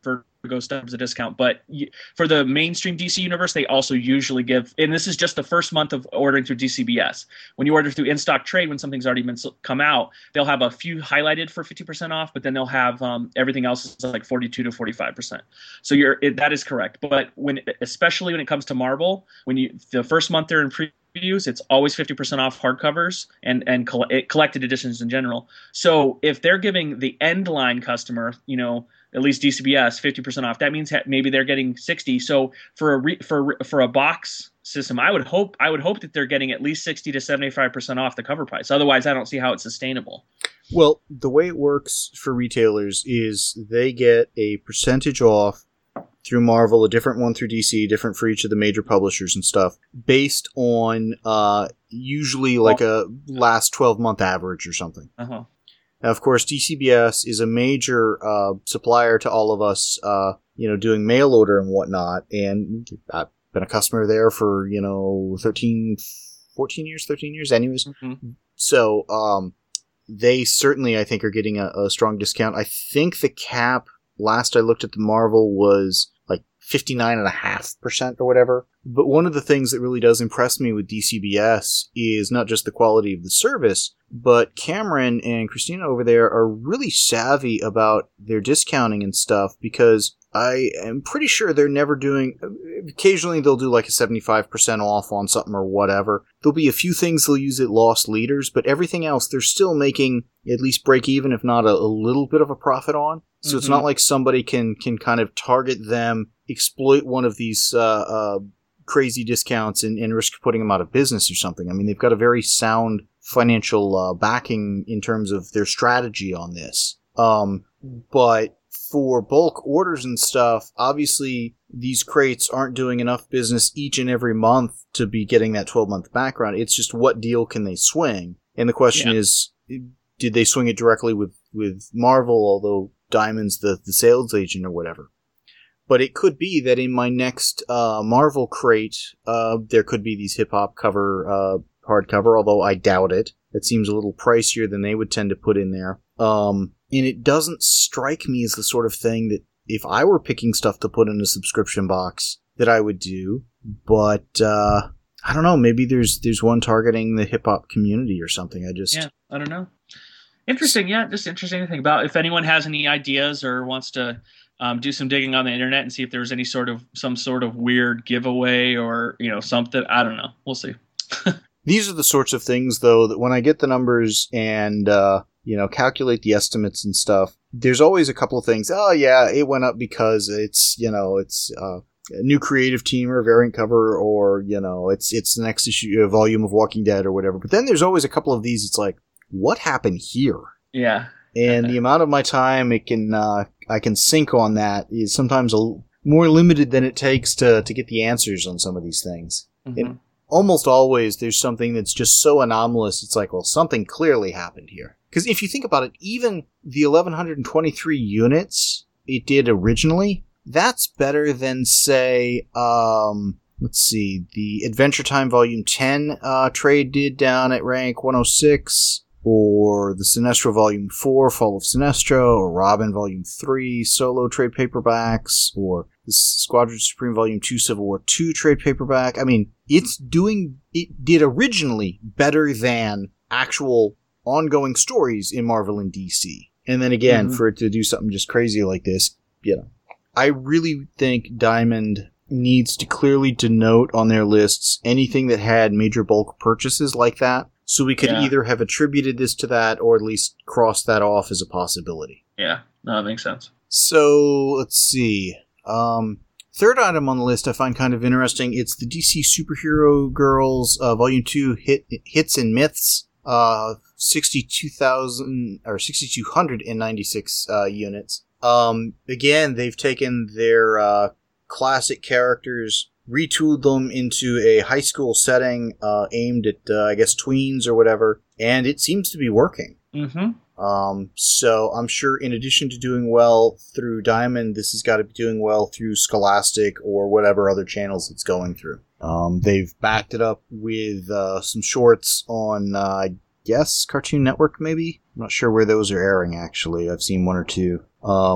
[SPEAKER 2] Vertigo stubs a discount, but you, for the mainstream D C universe, they also usually give, and this is just the first month of ordering through D C B S. When you order through in-stock trade, when something's already been come out, they'll have a few highlighted for fifty percent off, but then they'll have um, everything else is like forty-two to forty-five percent. So you're it, that is correct. But when, especially when it comes to Marvel, when you the first month they're in previews, it's always fifty percent off hardcovers and and coll- collected editions in general. So if they're giving the end line customer, you know, at least D C B S fifty percent off, that means maybe they're getting sixty. So for a re, for for a box system, I would hope I would hope that they're getting at least sixty to seventy-five percent off the cover price. Otherwise, I don't see how it's sustainable.
[SPEAKER 1] Well, the way it works for retailers is they get a percentage off through Marvel, a different one through D C, different for each of the major publishers and stuff, based on uh, usually like a last twelve-month average or something.
[SPEAKER 2] Uh-huh.
[SPEAKER 1] Now, of course, D C B S is a major uh, supplier to all of us, uh, you know, doing mail order and whatnot, and I've been a customer there for, you know, thirteen, fourteen years, thirteen years anyways. Mm-hmm. So um, they certainly, I think, are getting a, a strong discount. I think the cap, last I looked at the Marvel, was like fifty-nine point five percent or whatever. But one of the things that really does impress me with D C B S is not just the quality of the service, but Cameron and Christina over there are really savvy about their discounting and stuff, because I am pretty sure they're never doing, occasionally they'll do like a seventy-five percent off on something or whatever. There'll be a few things they'll use at lost leaders, but everything else they're still making at least break even, if not a, a little bit of a profit on. So mm-hmm. It's not like somebody can, can kind of target them, exploit one of these uh, uh, crazy discounts and, and risk putting them out of business or something. I mean, they've got a very sound financial uh, backing in terms of their strategy on this. Um, but for bulk orders and stuff, obviously these crates aren't doing enough business each and every month to be getting that twelve-month background. It's just what deal can they swing? And the question yeah. is, did they swing it directly with, with Marvel, although Diamond's the, the sales agent or whatever? But it could be that in my next uh, Marvel crate, uh, there could be these hip-hop cover uh, hardcover, although I doubt it. It seems a little pricier than they would tend to put in there. Um, and it doesn't strike me as the sort of thing that if I were picking stuff to put in a subscription box that I would do. But uh, I don't know. Maybe there's there's one targeting the hip-hop community or something. I just...
[SPEAKER 2] Yeah, I don't know. Interesting. Yeah, just interesting to think about. If anyone has any ideas or wants to um, do some digging on the internet and see if there's any sort of some sort of weird giveaway or, you know, something. I don't know. We'll see.
[SPEAKER 1] These are the sorts of things, though, that when I get the numbers and, uh, you know, calculate the estimates and stuff, there's always a couple of things. Oh, yeah, it went up because it's, you know, it's uh, a new creative team or variant cover, or, you know, it's it's the next issue, a volume of Walking Dead or whatever. But then there's always a couple of these. It's like, what happened here?
[SPEAKER 2] Yeah.
[SPEAKER 1] And the amount of my time it can uh, I can sink on that is sometimes a l- more limited than it takes to, to get the answers on some of these things. Mm-hmm. And almost always there's something that's just so anomalous, it's like, well, something clearly happened here. Because if you think about it, even the eleven twenty-three units it did originally, that's better than, say, um, let's see, the Adventure Time Volume ten uh, trade did down at rank one oh six, or the Sinestro Volume four, Fall of Sinestro, or Robin Volume three, solo trade paperbacks, or the Squadron Supreme Volume two, Civil War two trade paperback. I mean, it's doing, it did originally better than actual ongoing stories in Marvel and D C. And then again, mm-hmm. for it to do something just crazy like this, you know, I really think Diamond needs to clearly denote on their lists anything that had major bulk purchases like that, so we could yeah. either have attributed this to that or at least crossed that off as a possibility.
[SPEAKER 2] Yeah, no, that makes sense.
[SPEAKER 1] So, let's see. Um, third item on the list I find kind of interesting. It's the D C Superhero Girls uh, Volume two hit, Hits and Myths. Uh, sixty-two thousand or sixty-two ninety-six uh, units. Um, again, they've taken their uh, classic characters, retooled them into a high school setting uh, aimed at, uh, I guess, tweens or whatever, and it seems to be working.
[SPEAKER 2] Mm-hmm.
[SPEAKER 1] Um, so I'm sure in addition to doing well through Diamond, this has got to be doing well through Scholastic or whatever other channels it's going through. Um, they've backed it up with uh, some shorts on, uh, I guess, Cartoon Network maybe? I'm not sure where those are airing, actually. I've seen one or two. Um,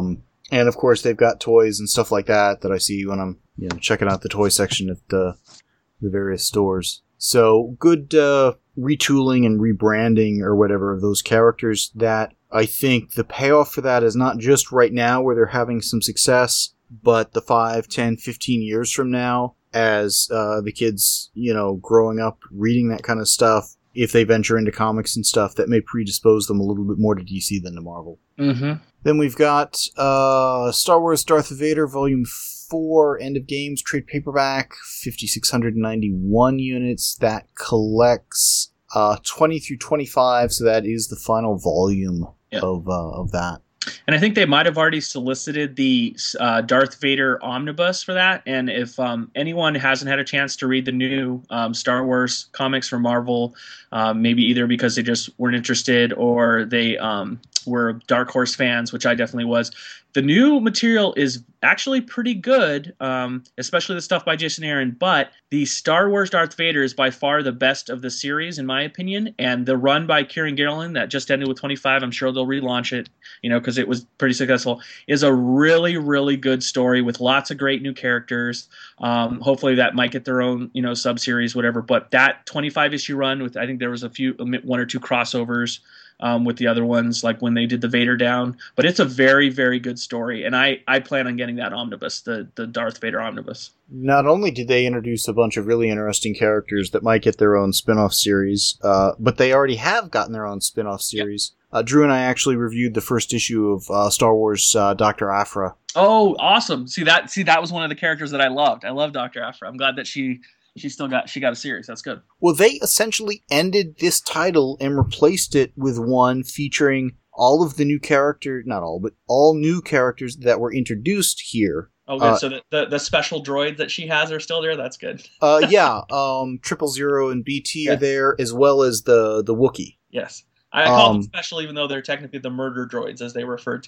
[SPEAKER 1] And of course, they've got toys and stuff like that that I see when I'm you know checking out the toy section at the the various stores. So good uh, retooling and rebranding or whatever of those characters. That I think the payoff for that is not just right now where they're having some success, but the five, ten, fifteen years from now, as uh, the kids you know growing up reading that kind of stuff. If they venture into comics and stuff, that may predispose them a little bit more to D C than to Marvel.
[SPEAKER 2] Mm-hmm.
[SPEAKER 1] Then we've got uh, Star Wars Darth Vader Volume four, End of Games, trade paperback, five thousand six hundred ninety-one units. That collects uh, twenty through twenty-five, so that is the final volume yep. of uh, of that.
[SPEAKER 2] And I think they might have already solicited the uh, Darth Vader omnibus for that. And if um, anyone hasn't had a chance to read the new um, Star Wars comics from Marvel, um, maybe either because they just weren't interested or they um, were Dark Horse fans, which I definitely was, the new material is actually pretty good, um, especially the stuff by Jason Aaron. But the Star Wars Darth Vader is by far the best of the series, in my opinion. And the run by Kieran Gillen that just ended with twenty-five, I'm sure they'll relaunch it, you know, because it was pretty successful, is a really, really good story with lots of great new characters. Um, hopefully that might get their own, you know, sub-series, whatever. But that twenty-five issue run with, I think there was a few, one or two crossovers Um, with the other ones, like when they did the Vader down. But it's a very, very good story, and I, I plan on getting that omnibus, the, the Darth Vader omnibus.
[SPEAKER 1] Not only did they introduce a bunch of really interesting characters that might get their own spin-off series, uh, but they already have gotten their own spin-off series. Yep. Uh, Drew and I actually reviewed the first issue of uh, Star Wars uh, Doctor Aphra.
[SPEAKER 2] Oh, awesome! See that? See that was one of the characters that I loved. I love Doctor Aphra. I'm glad that she... She still got she got a series. That's good.
[SPEAKER 1] Well, they essentially ended this title and replaced it with one featuring all of the new characters, not all, but all new characters that were introduced here.
[SPEAKER 2] Oh, good. Uh, so the, the the special droids that she has are still there? That's good.
[SPEAKER 1] uh, yeah. Um, Triple Zero and B T yes. are there, as well as the, the Wookiee.
[SPEAKER 2] Yes. I call um, them special even though they're technically the murder droids, as they refer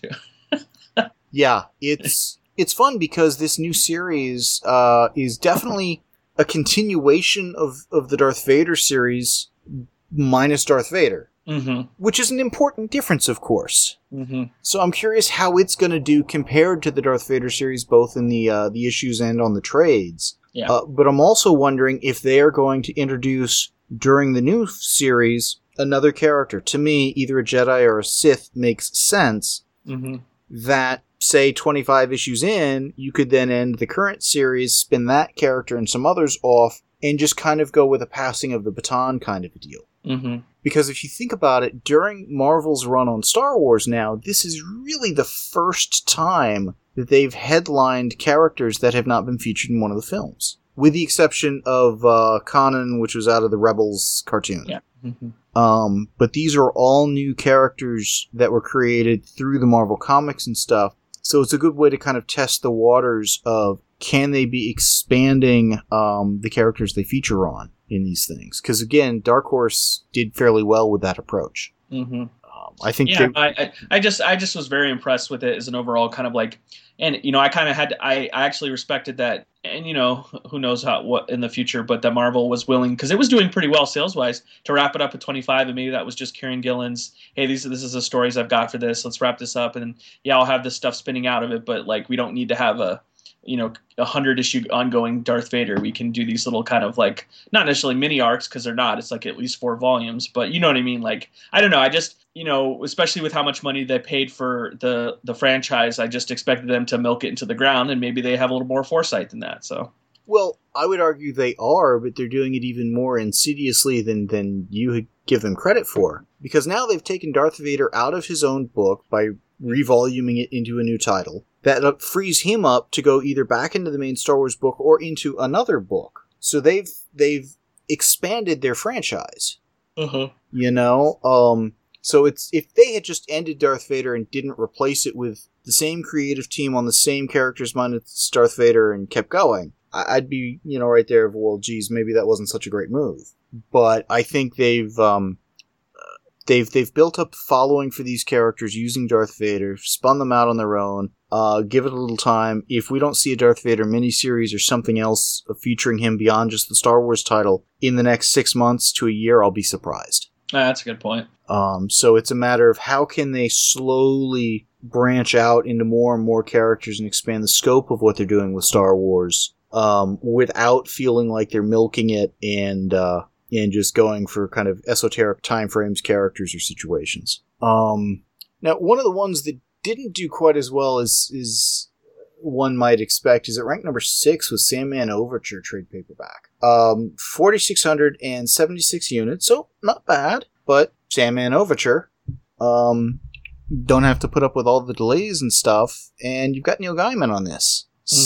[SPEAKER 2] to.
[SPEAKER 1] yeah. It's, it's fun because this new series uh, is definitely a continuation of, of the Darth Vader series minus Darth Vader,
[SPEAKER 2] mm-hmm.
[SPEAKER 1] which is an important difference, of course.
[SPEAKER 2] Mm-hmm.
[SPEAKER 1] So I'm curious how it's going to do compared to the Darth Vader series, both in the uh, the issues and on the trades.
[SPEAKER 2] Yeah.
[SPEAKER 1] Uh, but I'm also wondering if they are going to introduce, during the new series, another character. To me, either a Jedi or a Sith makes sense.
[SPEAKER 2] Mm-hmm.
[SPEAKER 1] That, say, twenty-five issues in, you could then end the current series, spin that character and some others off, and just kind of go with a passing of the baton kind of a deal.
[SPEAKER 2] Mm-hmm.
[SPEAKER 1] Because if you think about it, during Marvel's run on Star Wars now, this is really the first time that they've headlined characters that have not been featured in one of the films. With the exception of uh, Kanan, which was out of the Rebels cartoon.
[SPEAKER 2] Yeah. Mm-hmm.
[SPEAKER 1] Um, but these are all new characters that were created through the Marvel Comics and stuff. So it's a good way to kind of test the waters of, can they be expanding um, the characters they feature on in these things? Because again, Dark Horse did fairly well with that approach.
[SPEAKER 2] Mm-hmm.
[SPEAKER 1] Um, I think.
[SPEAKER 2] Yeah,
[SPEAKER 1] they-
[SPEAKER 2] I, I, I just, I just was very impressed with it as an overall kind of like, and you know, I kind of had, to, I, I actually respected that, and you know, who knows how what in the future, but that Marvel was willing, because it was doing pretty well sales wise, to wrap it up at twenty-five, and maybe that was just Kieran Gillen's, hey, these this is the stories I've got for this. Let's wrap this up, and yeah, I'll have this stuff spinning out of it, but like we don't need to have a, you know, a hundred issue ongoing Darth Vader. We can do these little kind of like, not necessarily mini arcs, because they're not. It's like at least four volumes, but you know what I mean. Like I don't know. I just, you know, especially with how much money they paid for the the franchise, I just expected them to milk it into the ground, and maybe they have a little more foresight than that. So.
[SPEAKER 1] Well, I would argue they are, but they're doing it even more insidiously than, than you give them credit for. Because now they've taken Darth Vader out of his own book by revoluming it into a new title. That frees him up to go either back into the main Star Wars book or into another book. So they've they've expanded their franchise.
[SPEAKER 2] Uh-huh.
[SPEAKER 1] You know? Um, so it's if they had just ended Darth Vader and didn't replace it with the same creative team on the same characters minus Darth Vader and kept going, I'd be, you know, right there of, well, geez, maybe that wasn't such a great move. But I think they've um, they've they've built up a following for these characters using Darth Vader, spun them out on their own, uh, give it a little time. If we don't see a Darth Vader miniseries or something else featuring him beyond just the Star Wars title in the next six months to a year, I'll be surprised.
[SPEAKER 2] Uh, that's a good point.
[SPEAKER 1] Um, so it's a matter of how can they slowly branch out into more and more characters and expand the scope of what they're doing with Star Wars, um, without feeling like they're milking it and uh, and just going for kind of esoteric time frames, characters, or situations. Um, now, one of the ones that didn't do quite as well as is one might expect is at rank number six with Sandman Overture trade paperback. Um, four thousand six hundred seventy-six units, so not bad, but Sandman Overture. Um, don't have to put up with all the delays and stuff, and you've got Neil Gaiman on this. Mm-hmm.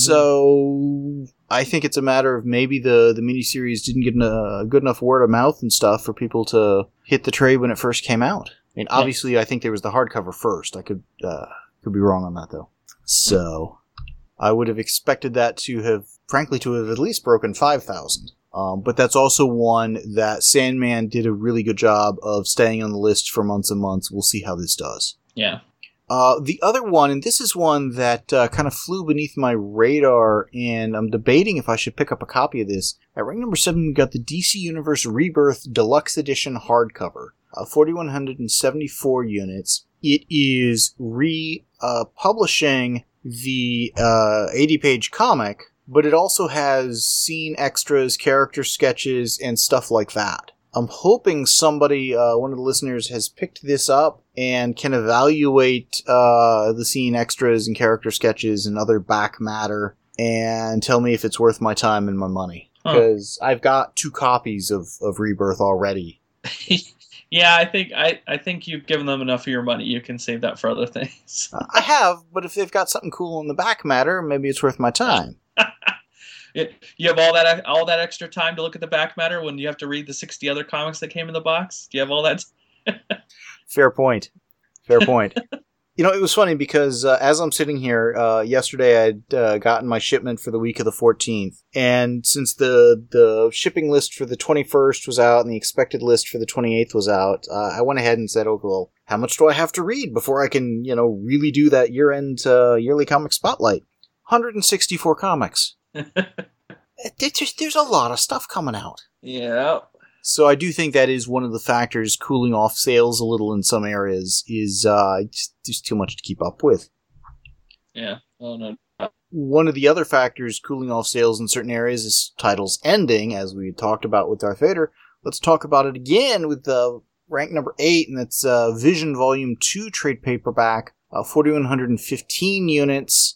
[SPEAKER 1] So I think it's a matter of maybe the, the miniseries didn't get a good enough word of mouth and stuff for people to hit the trade when it first came out. I mean, obviously, yeah. I think there was the hardcover first. I could uh, could be wrong on that, though. So I would have expected that to have, frankly, to have at least broken five thousand. Um, but that's also one that Sandman did a really good job of staying on the list for months and months. We'll see how this does.
[SPEAKER 2] Yeah.
[SPEAKER 1] Uh, the other one, and this is one that uh, kind of flew beneath my radar, and I'm debating if I should pick up a copy of this. At rank number seven, we got the D C Universe Rebirth Deluxe Edition hardcover. Uh, four thousand one hundred seventy-four units. It is re-publishing uh, the uh, eighty-page comic, but it also has scene extras, character sketches, and stuff like that. I'm hoping somebody, uh, one of the listeners, has picked this up and can evaluate uh, the scene extras and character sketches and other back matter and tell me if it's worth my time and my money. Because huh. I've got two copies of, of Rebirth already.
[SPEAKER 2] Yeah, I think I, I think you've given them enough of your money. You can save that for other things.
[SPEAKER 1] uh, I have, but if they've got something cool in the back matter, maybe it's worth my time.
[SPEAKER 2] It, you have all that all that extra time to look at the back matter when you have to read the sixty other comics that came in the box? Do you have all that?
[SPEAKER 1] Fair point. Fair point. You know, it was funny because uh, as I'm sitting here, uh, yesterday I'd uh, gotten my shipment for the week of the fourteenth. And since the, the shipping list for the twenty-first was out and the expected list for the twenty-eighth was out, uh, I went ahead and said, oh, well, how much do I have to read before I can, you know, really do that year-end uh, yearly comic spotlight? one hundred sixty-four comics. there's, there's a lot of stuff coming out.
[SPEAKER 2] Yeah.
[SPEAKER 1] So I do think that is one of the factors cooling off sales a little in some areas is uh, just, just too much to keep up with.
[SPEAKER 2] Yeah. Oh, no.
[SPEAKER 1] One of the other factors cooling off sales in certain areas is titles ending, as we talked about with Darth Vader. Let's talk about it again with uh, rank number eight, and that's uh, Vision Volume two trade paperback, uh, four thousand one hundred fifteen units.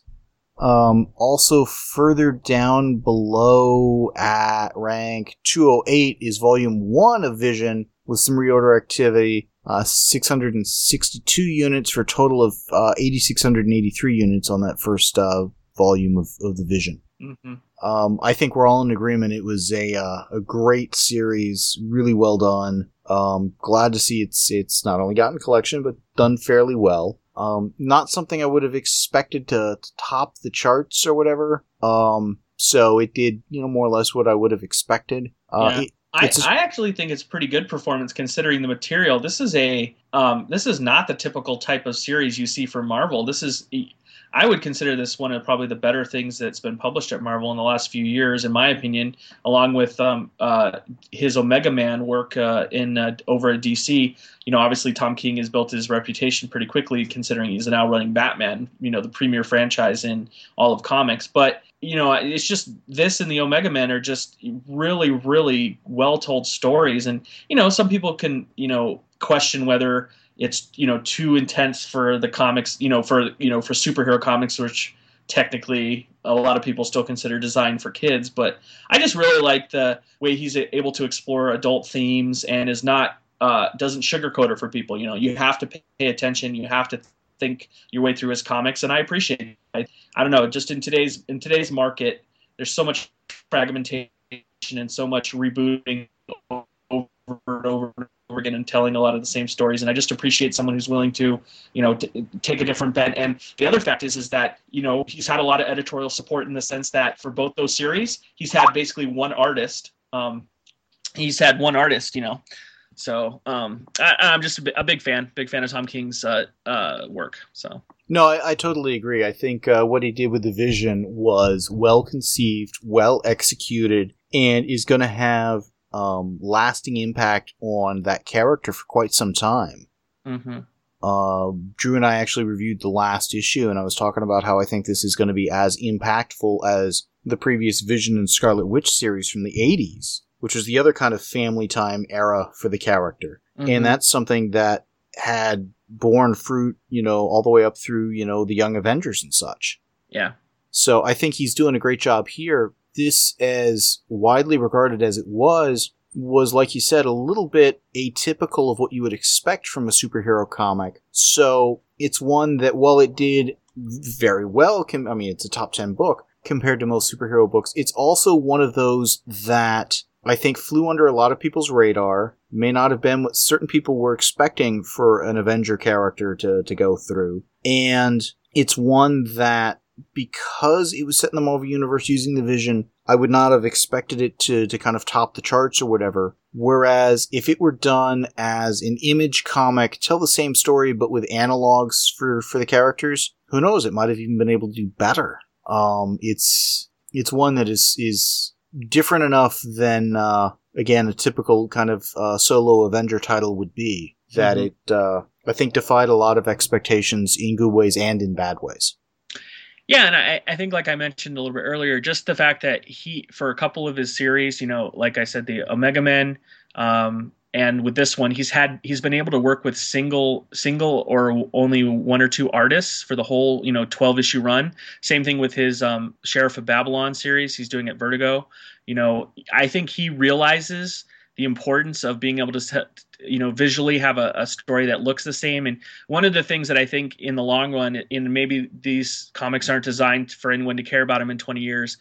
[SPEAKER 1] Um, also further down below at rank two oh eight is volume one of Vision with some reorder activity, uh, six hundred sixty-two units for a total of, uh, eight thousand six hundred eighty-three units on that first, uh, volume of, of the Vision. Mm-hmm. Um, I think we're all in agreement. It was a, uh, a great series, really well done. Um, glad to see it's, it's not only gotten collection, but done fairly well. Um, not something I would have expected to, to top the charts or whatever. Um, so it did, you know, more or less what I would have expected. Uh,
[SPEAKER 2] yeah.
[SPEAKER 1] it,
[SPEAKER 2] I, a, I actually think it's pretty good performance considering the material. This is a, um, this is not the typical type of series you see for Marvel. This is, I would consider this one of probably the better things that's been published at Marvel in the last few years, in my opinion, along with um, uh, his Omega Man work uh, in uh, over at D C. You know, obviously Tom King has built his reputation pretty quickly, considering he's now running Batman, you know, the premier franchise in all of comics. But, you know, it's just this and the Omega Men are just really, really well-told stories. And, you know, some people can, you know, question whether it's, you know, too intense for the comics, you know, for, you know, for superhero comics, which technically a lot of people still consider designed for kids. But I just really like the way he's able to explore adult themes and is not, uh, doesn't sugarcoat it for people. You know, you have to pay attention. You have to think your way through his comics. And I appreciate it. I, I don't know, just in today's, in today's market, there's so much fragmentation and so much rebooting over and over and over again and telling a lot of the same stories. And I just appreciate someone who's willing to, you know, t- take a different bent. And the other fact is, is that, you know, he's had a lot of editorial support in the sense that for both those series, he's had basically one artist. Um, he's had one artist, you know. So um, I, I'm just a, b- a big fan, big fan of Tom King's uh, uh, work. So
[SPEAKER 1] no, I, I totally agree. I think uh, what he did with the Vision was well conceived, well executed, and is going to have um, lasting impact on that character for quite some time.
[SPEAKER 2] Mm-hmm.
[SPEAKER 1] Uh, Drew and I actually reviewed the last issue, and I was talking about how I think this is going to be as impactful as the previous Vision and Scarlet Witch series from the eighties, which was the other kind of family time era for the character. Mm-hmm. And that's something that had borne fruit, you know, all the way up through, you know, the Young Avengers and such.
[SPEAKER 2] Yeah.
[SPEAKER 1] So I think he's doing a great job here. This, as widely regarded as it was, was, like you said, a little bit atypical of what you would expect from a superhero comic. So it's one that, while it did very well, com- I mean, it's a top ten book compared to most superhero books, it's also one of those that I think flew under a lot of people's radar, may not have been what certain people were expecting for an Avenger character to, to go through. And it's one that, because it was set in the Marvel Universe using the Vision, I would not have expected it to, to kind of top the charts or whatever. Whereas if it were done as an Image comic, tell the same story but with analogs for, for the characters, who knows, it might have even been able to do better. Um, it's it's one that is is different enough than, uh, again, a typical kind of uh, solo Avenger title would be, that mm-hmm. it, uh, I think, defied a lot of expectations in good ways and in bad ways.
[SPEAKER 2] Yeah, and I, I think, like I mentioned a little bit earlier, just the fact that he, for a couple of his series, you know, like I said, the Omega Men, um, and with this one, he's had he's been able to work with single single or only one or two artists for the whole, you know, twelve issue run. Same thing with his um, Sheriff of Babylon series he's doing at Vertigo. You know, I think he realizes the importance of being able to set, you know, visually have a, a story that looks the same. And one of the things that I think in the long run, in maybe these comics aren't designed for anyone to care about him in twenty years,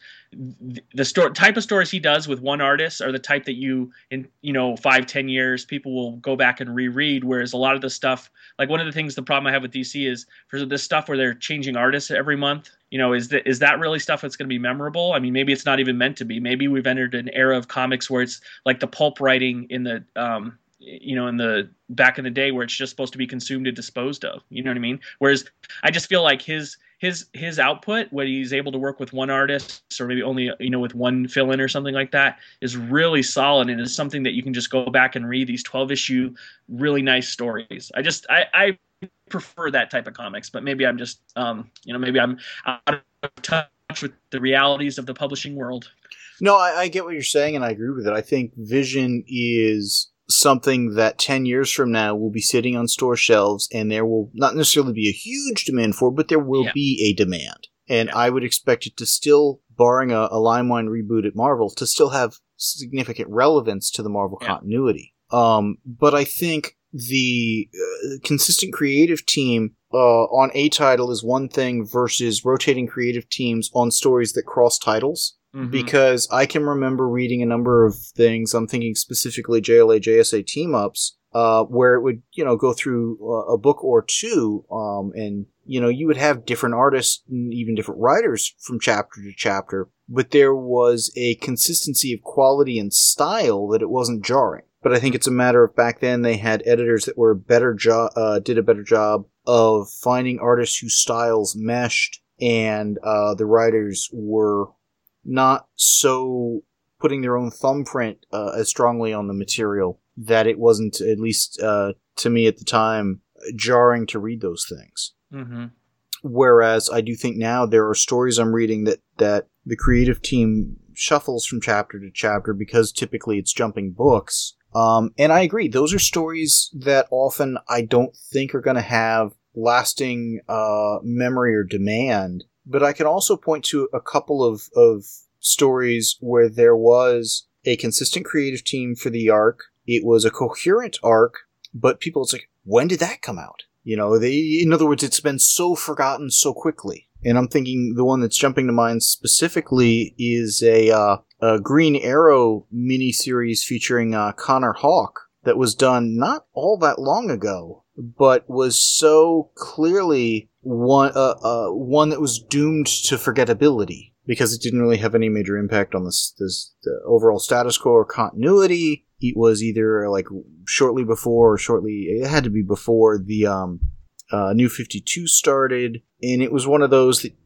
[SPEAKER 2] the sto- type of stories he does with one artist are the type that you, in, you know, five, ten years, people will go back and reread. Whereas a lot of the stuff, like one of the things, the problem I have with D C is for this stuff where they're changing artists every month, you know, is that, is that really stuff that's going to be memorable? I mean, maybe it's not even meant to be. Maybe we've entered an era of comics where it's like the pulp writing in the, um, you know, in the back in the day where it's just supposed to be consumed and disposed of, you know what I mean? Whereas I just feel like his, his, his output, when he's able to work with one artist or maybe only, you know, with one fill-in or something like that, is really solid. And is something that you can just go back and read these twelve issue, really nice stories. I just, I, I prefer that type of comics, but maybe I'm just, um, you know, maybe I'm out of touch with the realities of the publishing world.
[SPEAKER 1] No, I, I get what you're saying, and I agree with it. I think Vision is something that ten years from now will be sitting on store shelves, and there will not necessarily be a huge demand for, but there will yeah. be a demand. And yeah. I would expect it to still, barring a, a Limewine reboot at Marvel, to still have significant relevance to the Marvel yeah. continuity. Um, but I think the uh, consistent creative team uh, on a title is one thing versus rotating creative teams on stories that cross titles. Mm-hmm. Because I can remember reading a number of things, I'm thinking specifically J L A, J S A team-ups, uh, where it would, you know, go through uh, a book or two, um, and, you know, you would have different artists and even different writers from chapter to chapter, but there was a consistency of quality and style that it wasn't jarring. But I think it's a matter of back then they had editors that were a better jo- uh, did a better job of finding artists whose styles meshed, and uh, the writers were not so putting their own thumbprint uh, as strongly on the material that it wasn't, at least uh, to me at the time, jarring to read those things. Mm-hmm. Whereas I do think now there are stories I'm reading that, that the creative team shuffles from chapter to chapter because typically it's jumping books. Um, and I agree, those are stories that often I don't think are going to have lasting uh, memory or demand. But I can also point to a couple of, of stories where there was a consistent creative team for the arc. It was a coherent arc, but people, it's like, when did that come out? You know, they, in other words, it's been so forgotten so quickly. And I'm thinking the one that's jumping to mind specifically is a, uh, a Green Arrow miniseries featuring uh, Connor Hawke that was done not all that long ago, but was so clearly one uh, uh, one that was doomed to forgettability because it didn't really have any major impact on this, this the overall status quo or continuity. It was either like shortly before or shortly, it had to be before the um, uh, New fifty-two started, and it was one of those that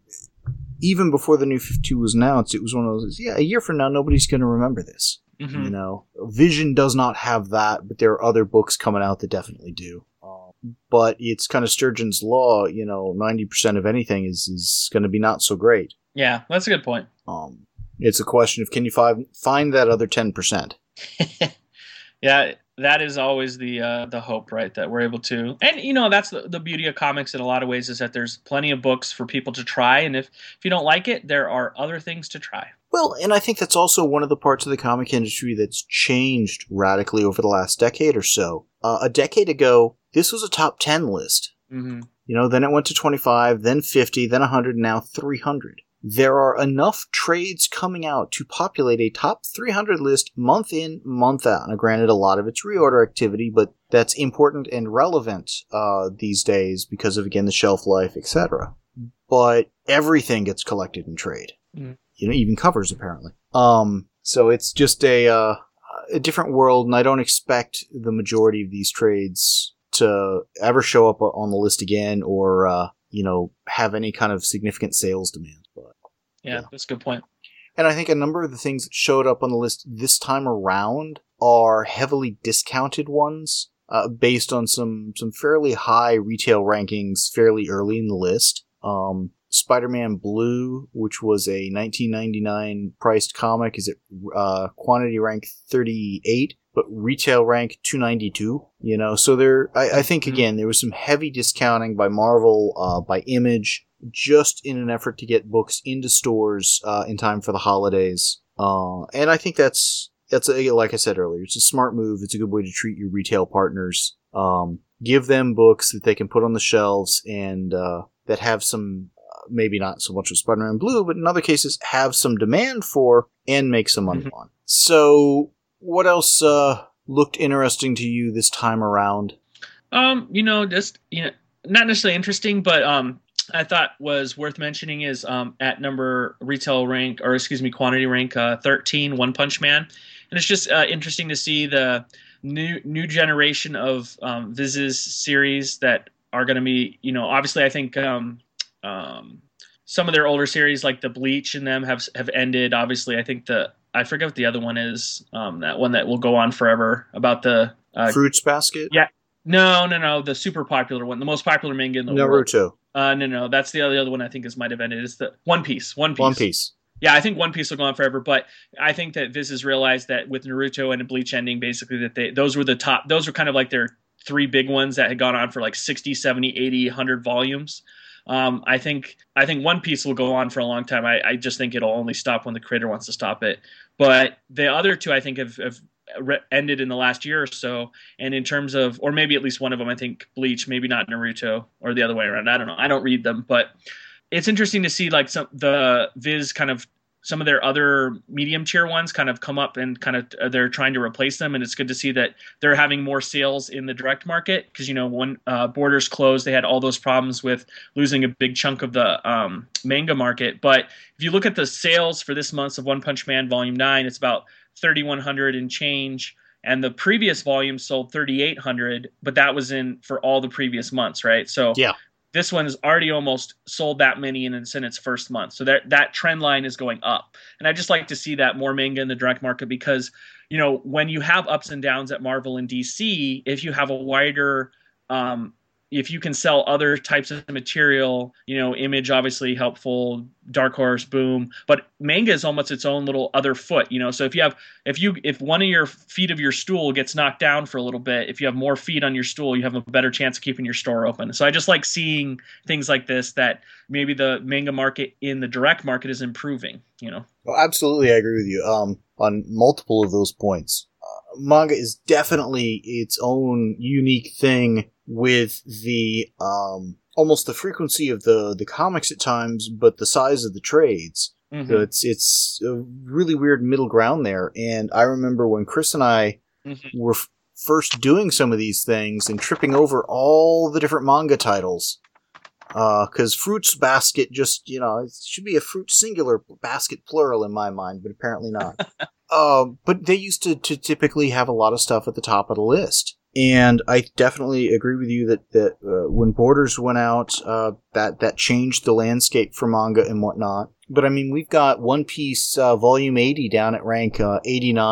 [SPEAKER 1] even before the New fifty-two was announced, it was one of those, yeah, a year from now, nobody's going to remember this. Mm-hmm. You know, Vision does not have that, but there are other books coming out that definitely do. Um, but it's kind of Sturgeon's law, you know, ninety percent of anything is, is going to be not so great.
[SPEAKER 2] Yeah, that's a good point.
[SPEAKER 1] Um, it's a question of, can you find, find that other ten percent?
[SPEAKER 2] Yeah, that is always the uh, the hope, right? That we're able to, and you know, that's the, the beauty of comics in a lot of ways, is that there's plenty of books for people to try, and if, if you don't like it, there are other things to try.
[SPEAKER 1] Well, and I think that's also one of the parts of the comic industry that's changed radically over the last decade or so. Uh, a decade ago, this was a top ten list.
[SPEAKER 2] Mm-hmm.
[SPEAKER 1] You know, then it went to twenty-five, then fifty, then one hundred, now three hundred. There are enough trades coming out to populate a top three hundred list month in, month out. Now, granted, a lot of it's reorder activity, but that's important and relevant uh, these days because of, again, the shelf life, et cetera. But everything gets collected in trade. Mm. You know, even covers, apparently. Um, so it's just a uh, a different world, and I don't expect the majority of these trades to ever show up on the list again, or uh, you know, have any kind of significant sales demand. But
[SPEAKER 2] yeah, yeah, that's a good point.
[SPEAKER 1] And I think a number of the things that showed up on the list this time around are heavily discounted ones, uh, based on some some fairly high retail rankings fairly early in the list. Um, Spider-Man Blue, which was a nineteen ninety-nine priced comic, is at uh, quantity rank thirty-eight, but retail rank two ninety-two. You know, so there, I, I think again there was some heavy discounting by Marvel, uh, by Image, just in an effort to get books into stores uh, in time for the holidays. Uh, and I think that's that's a, like I said earlier, it's a smart move. It's a good way to treat your retail partners. Um, give them books that they can put on the shelves and uh, that have some. Maybe not so much with Spider-Man Blue, but in other cases have some demand for and make some money mm-hmm. on. So what else uh, looked interesting to you this time around?
[SPEAKER 2] Um, you know, just, you know, not necessarily interesting, but um, I thought was worth mentioning is um, at number retail rank, or excuse me, quantity rank uh, thirteen, One Punch Man. And it's just uh, interesting to see the new new generation of um, Viz's series that are going to be, you know, obviously I think um, Um, some of their older series like the Bleach and them have have ended. Obviously, I think the I forget what the other one is. Um, that one that will go on forever about the uh,
[SPEAKER 1] Fruits Basket.
[SPEAKER 2] Yeah, no, no, no. The super popular one, the most popular manga in the world.
[SPEAKER 1] Naruto.
[SPEAKER 2] Uh, no, no, that's the other, the other one. I think is might have ended. It's the One Piece. One Piece.
[SPEAKER 1] One Piece.
[SPEAKER 2] Yeah, I think One Piece will go on forever, but I think that Viz has realized that with Naruto and Bleach ending, basically that they those were the top. Those were kind of like their three big ones that had gone on for like sixty, seventy, eighty, one hundred volumes. Um, I think I think One Piece will go on for a long time. I, I just think it'll only stop when the creator wants to stop it. But the other two, I think, have, have re- ended in the last year or so. And in terms of, or maybe at least one of them, I think Bleach, maybe not Naruto, or the other way around. I don't know. I don't read them, but it's interesting to see like some the Viz kind of some of their other medium tier ones kind of come up and kind of they're trying to replace them. And it's good to see that they're having more sales in the direct market because, you know, when uh, borders closed, they had all those problems with losing a big chunk of the um, manga market. But if you look at the sales for this month of One Punch Man Volume nine, it's about thirty-one hundred and change. And the previous volume sold thirty-eight hundred, but that was in for all the previous months, right? So yeah. This one has already almost sold that many and it's in its first month. So that that trend line is going up. And I just like to see that more manga in the direct market because, you know, when you have ups and downs at Marvel and D C, if you have a wider, um, if you can sell other types of material, you know, Image obviously helpful, Dark Horse, Boom, but manga is almost its own little other foot, you know. So if you have, if you, if one of your feet of your stool gets knocked down for a little bit, if you have more feet on your stool, you have a better chance of keeping your store open. So I just like seeing things like this that maybe the manga market in the direct market is improving, you know.
[SPEAKER 1] Well, absolutely, I agree with you um, on multiple of those points. Uh, manga is definitely its own unique thing with the um, almost the frequency of the, the comics at times, but the size of the trades. Mm-hmm. So it's it's a really weird middle ground there. And I remember when Chris and I mm-hmm. were f- first doing some of these things and tripping over all the different manga titles. Because uh, Fruits Basket just, you know, it should be a fruit singular, basket plural in my mind, but apparently not. uh, but they used to, to typically have a lot of stuff at the top of the list. And I definitely agree with you that, that uh, when Borders went out, uh, that, that changed the landscape for manga and whatnot. But I mean, we've got One Piece uh, Volume eighty down at rank uh, eighty-nine.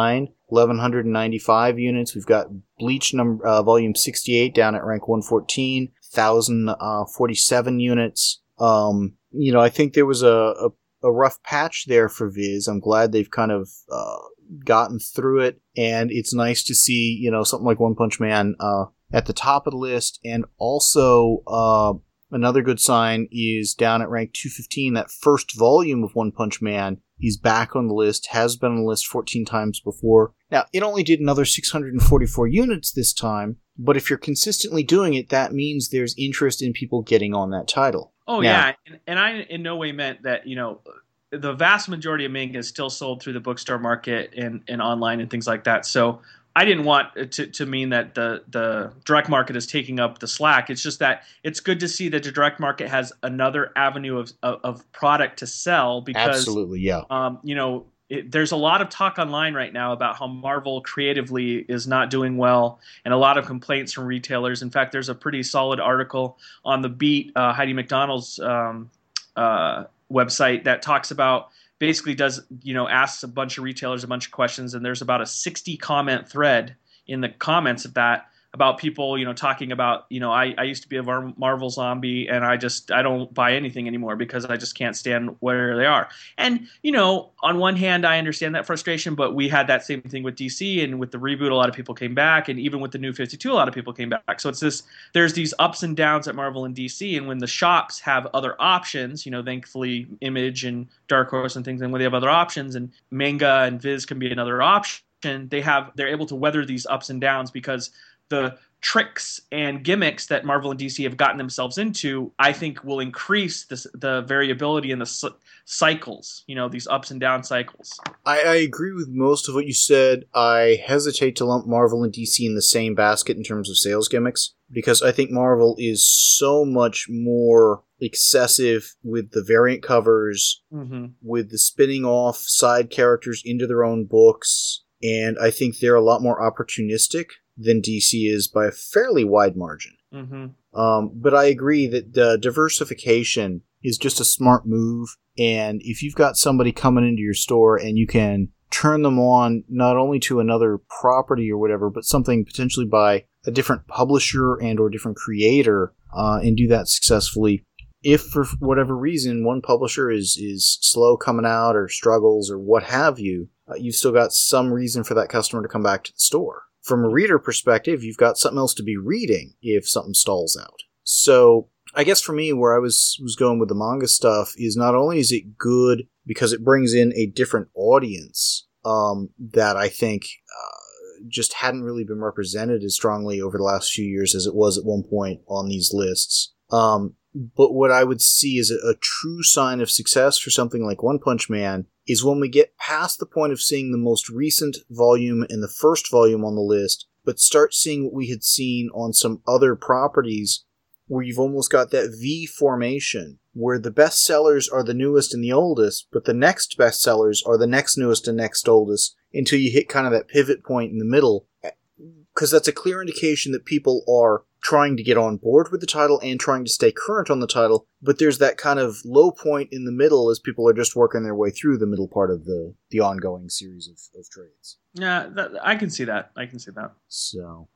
[SPEAKER 1] eleven ninety-five units. We've got Bleach number uh, volume sixty-eight down at rank one fourteen, one thousand forty-seven units. Um, you know, I think there was a, a, a rough patch there for Viz. I'm glad they've kind of uh, gotten through it, and it's nice to see, you know, something like One Punch Man uh, at the top of the list. And also, uh, another good sign is down at rank two fifteen, that first volume of One Punch Man is back on the list, has been on the list fourteen times before. Now, it only did another six hundred forty-four units this time, but if you're consistently doing it, that means there's interest in people getting on that title.
[SPEAKER 2] Oh,
[SPEAKER 1] now,
[SPEAKER 2] yeah, and, and I in no way meant that, you know, the vast majority of manga is still sold through the bookstore market and, and online and things like that, so I didn't want to, to mean that the, the direct market is taking up the slack. It's just that it's good to see that the direct market has another avenue of of, of product to sell because,
[SPEAKER 1] absolutely, yeah.
[SPEAKER 2] Um, you know, it, there's a lot of talk online right now about how Marvel creatively is not doing well, and a lot of complaints from retailers. In fact, there's a pretty solid article on The Beat, uh, Heidi McDonald's um, uh, website, that talks about. Basically does, you know, asks a bunch of retailers a bunch of questions, and there's about a sixty comment thread in the comments of that about people, you know, talking about, you know, I, I used to be a Marvel zombie, and I just, I don't buy anything anymore because I just can't stand where they are. And, you know, on one hand, I understand that frustration, but we had that same thing with D C, and with the reboot, a lot of people came back, and even with the New fifty-two, a lot of people came back. So it's this, there's these ups and downs at Marvel and D C, and when the shops have other options, you know, thankfully Image and Dark Horse and things, and when they have other options, and manga and Viz can be another option, they have, they're able to weather these ups and downs because the tricks and gimmicks that Marvel and D C have gotten themselves into, I think, will increase this, the variability in the c- cycles, you know, these ups and down cycles.
[SPEAKER 1] I, I agree with most of what you said. I hesitate to lump Marvel and D C in the same basket in terms of sales gimmicks, because I think Marvel is so much more excessive with the variant covers, mm-hmm. with the spinning off side characters into their own books, and I think they're a lot more opportunistic than D C is by a fairly wide margin. Mm-hmm. Um, but I agree that the diversification is just a smart move, and if you've got somebody coming into your store and you can turn them on not only to another property or whatever, but something potentially by a different publisher and or different creator, uh, and do that successfully. If for whatever reason one publisher is, is slow coming out or struggles or what have you, uh, you've still got some reason for that customer to come back to the store. From a reader perspective, you've got something else to be reading if something stalls out. So I guess for me, where I was, was going with the manga stuff is not only is it good because it brings in a different audience um, that I think uh, just hadn't really been represented as strongly over the last few years as it was at one point on these lists. Um, but what I would see as a, a true sign of success for something like One Punch Man is when we get past the point of seeing the most recent volume and the first volume on the list, but start seeing what we had seen on some other properties where you've almost got that V formation, where the best sellers are the newest and the oldest, but the next best sellers are the next newest and next oldest, until you hit kind of that pivot point in the middle, because that's a clear indication that people are trying to get on board with the title and trying to stay current on the title, but there's that kind of low point in the middle as people are just working their way through the middle part of the, the ongoing series of, of trades.
[SPEAKER 2] Yeah, that, I can see that. I can see that.
[SPEAKER 1] So,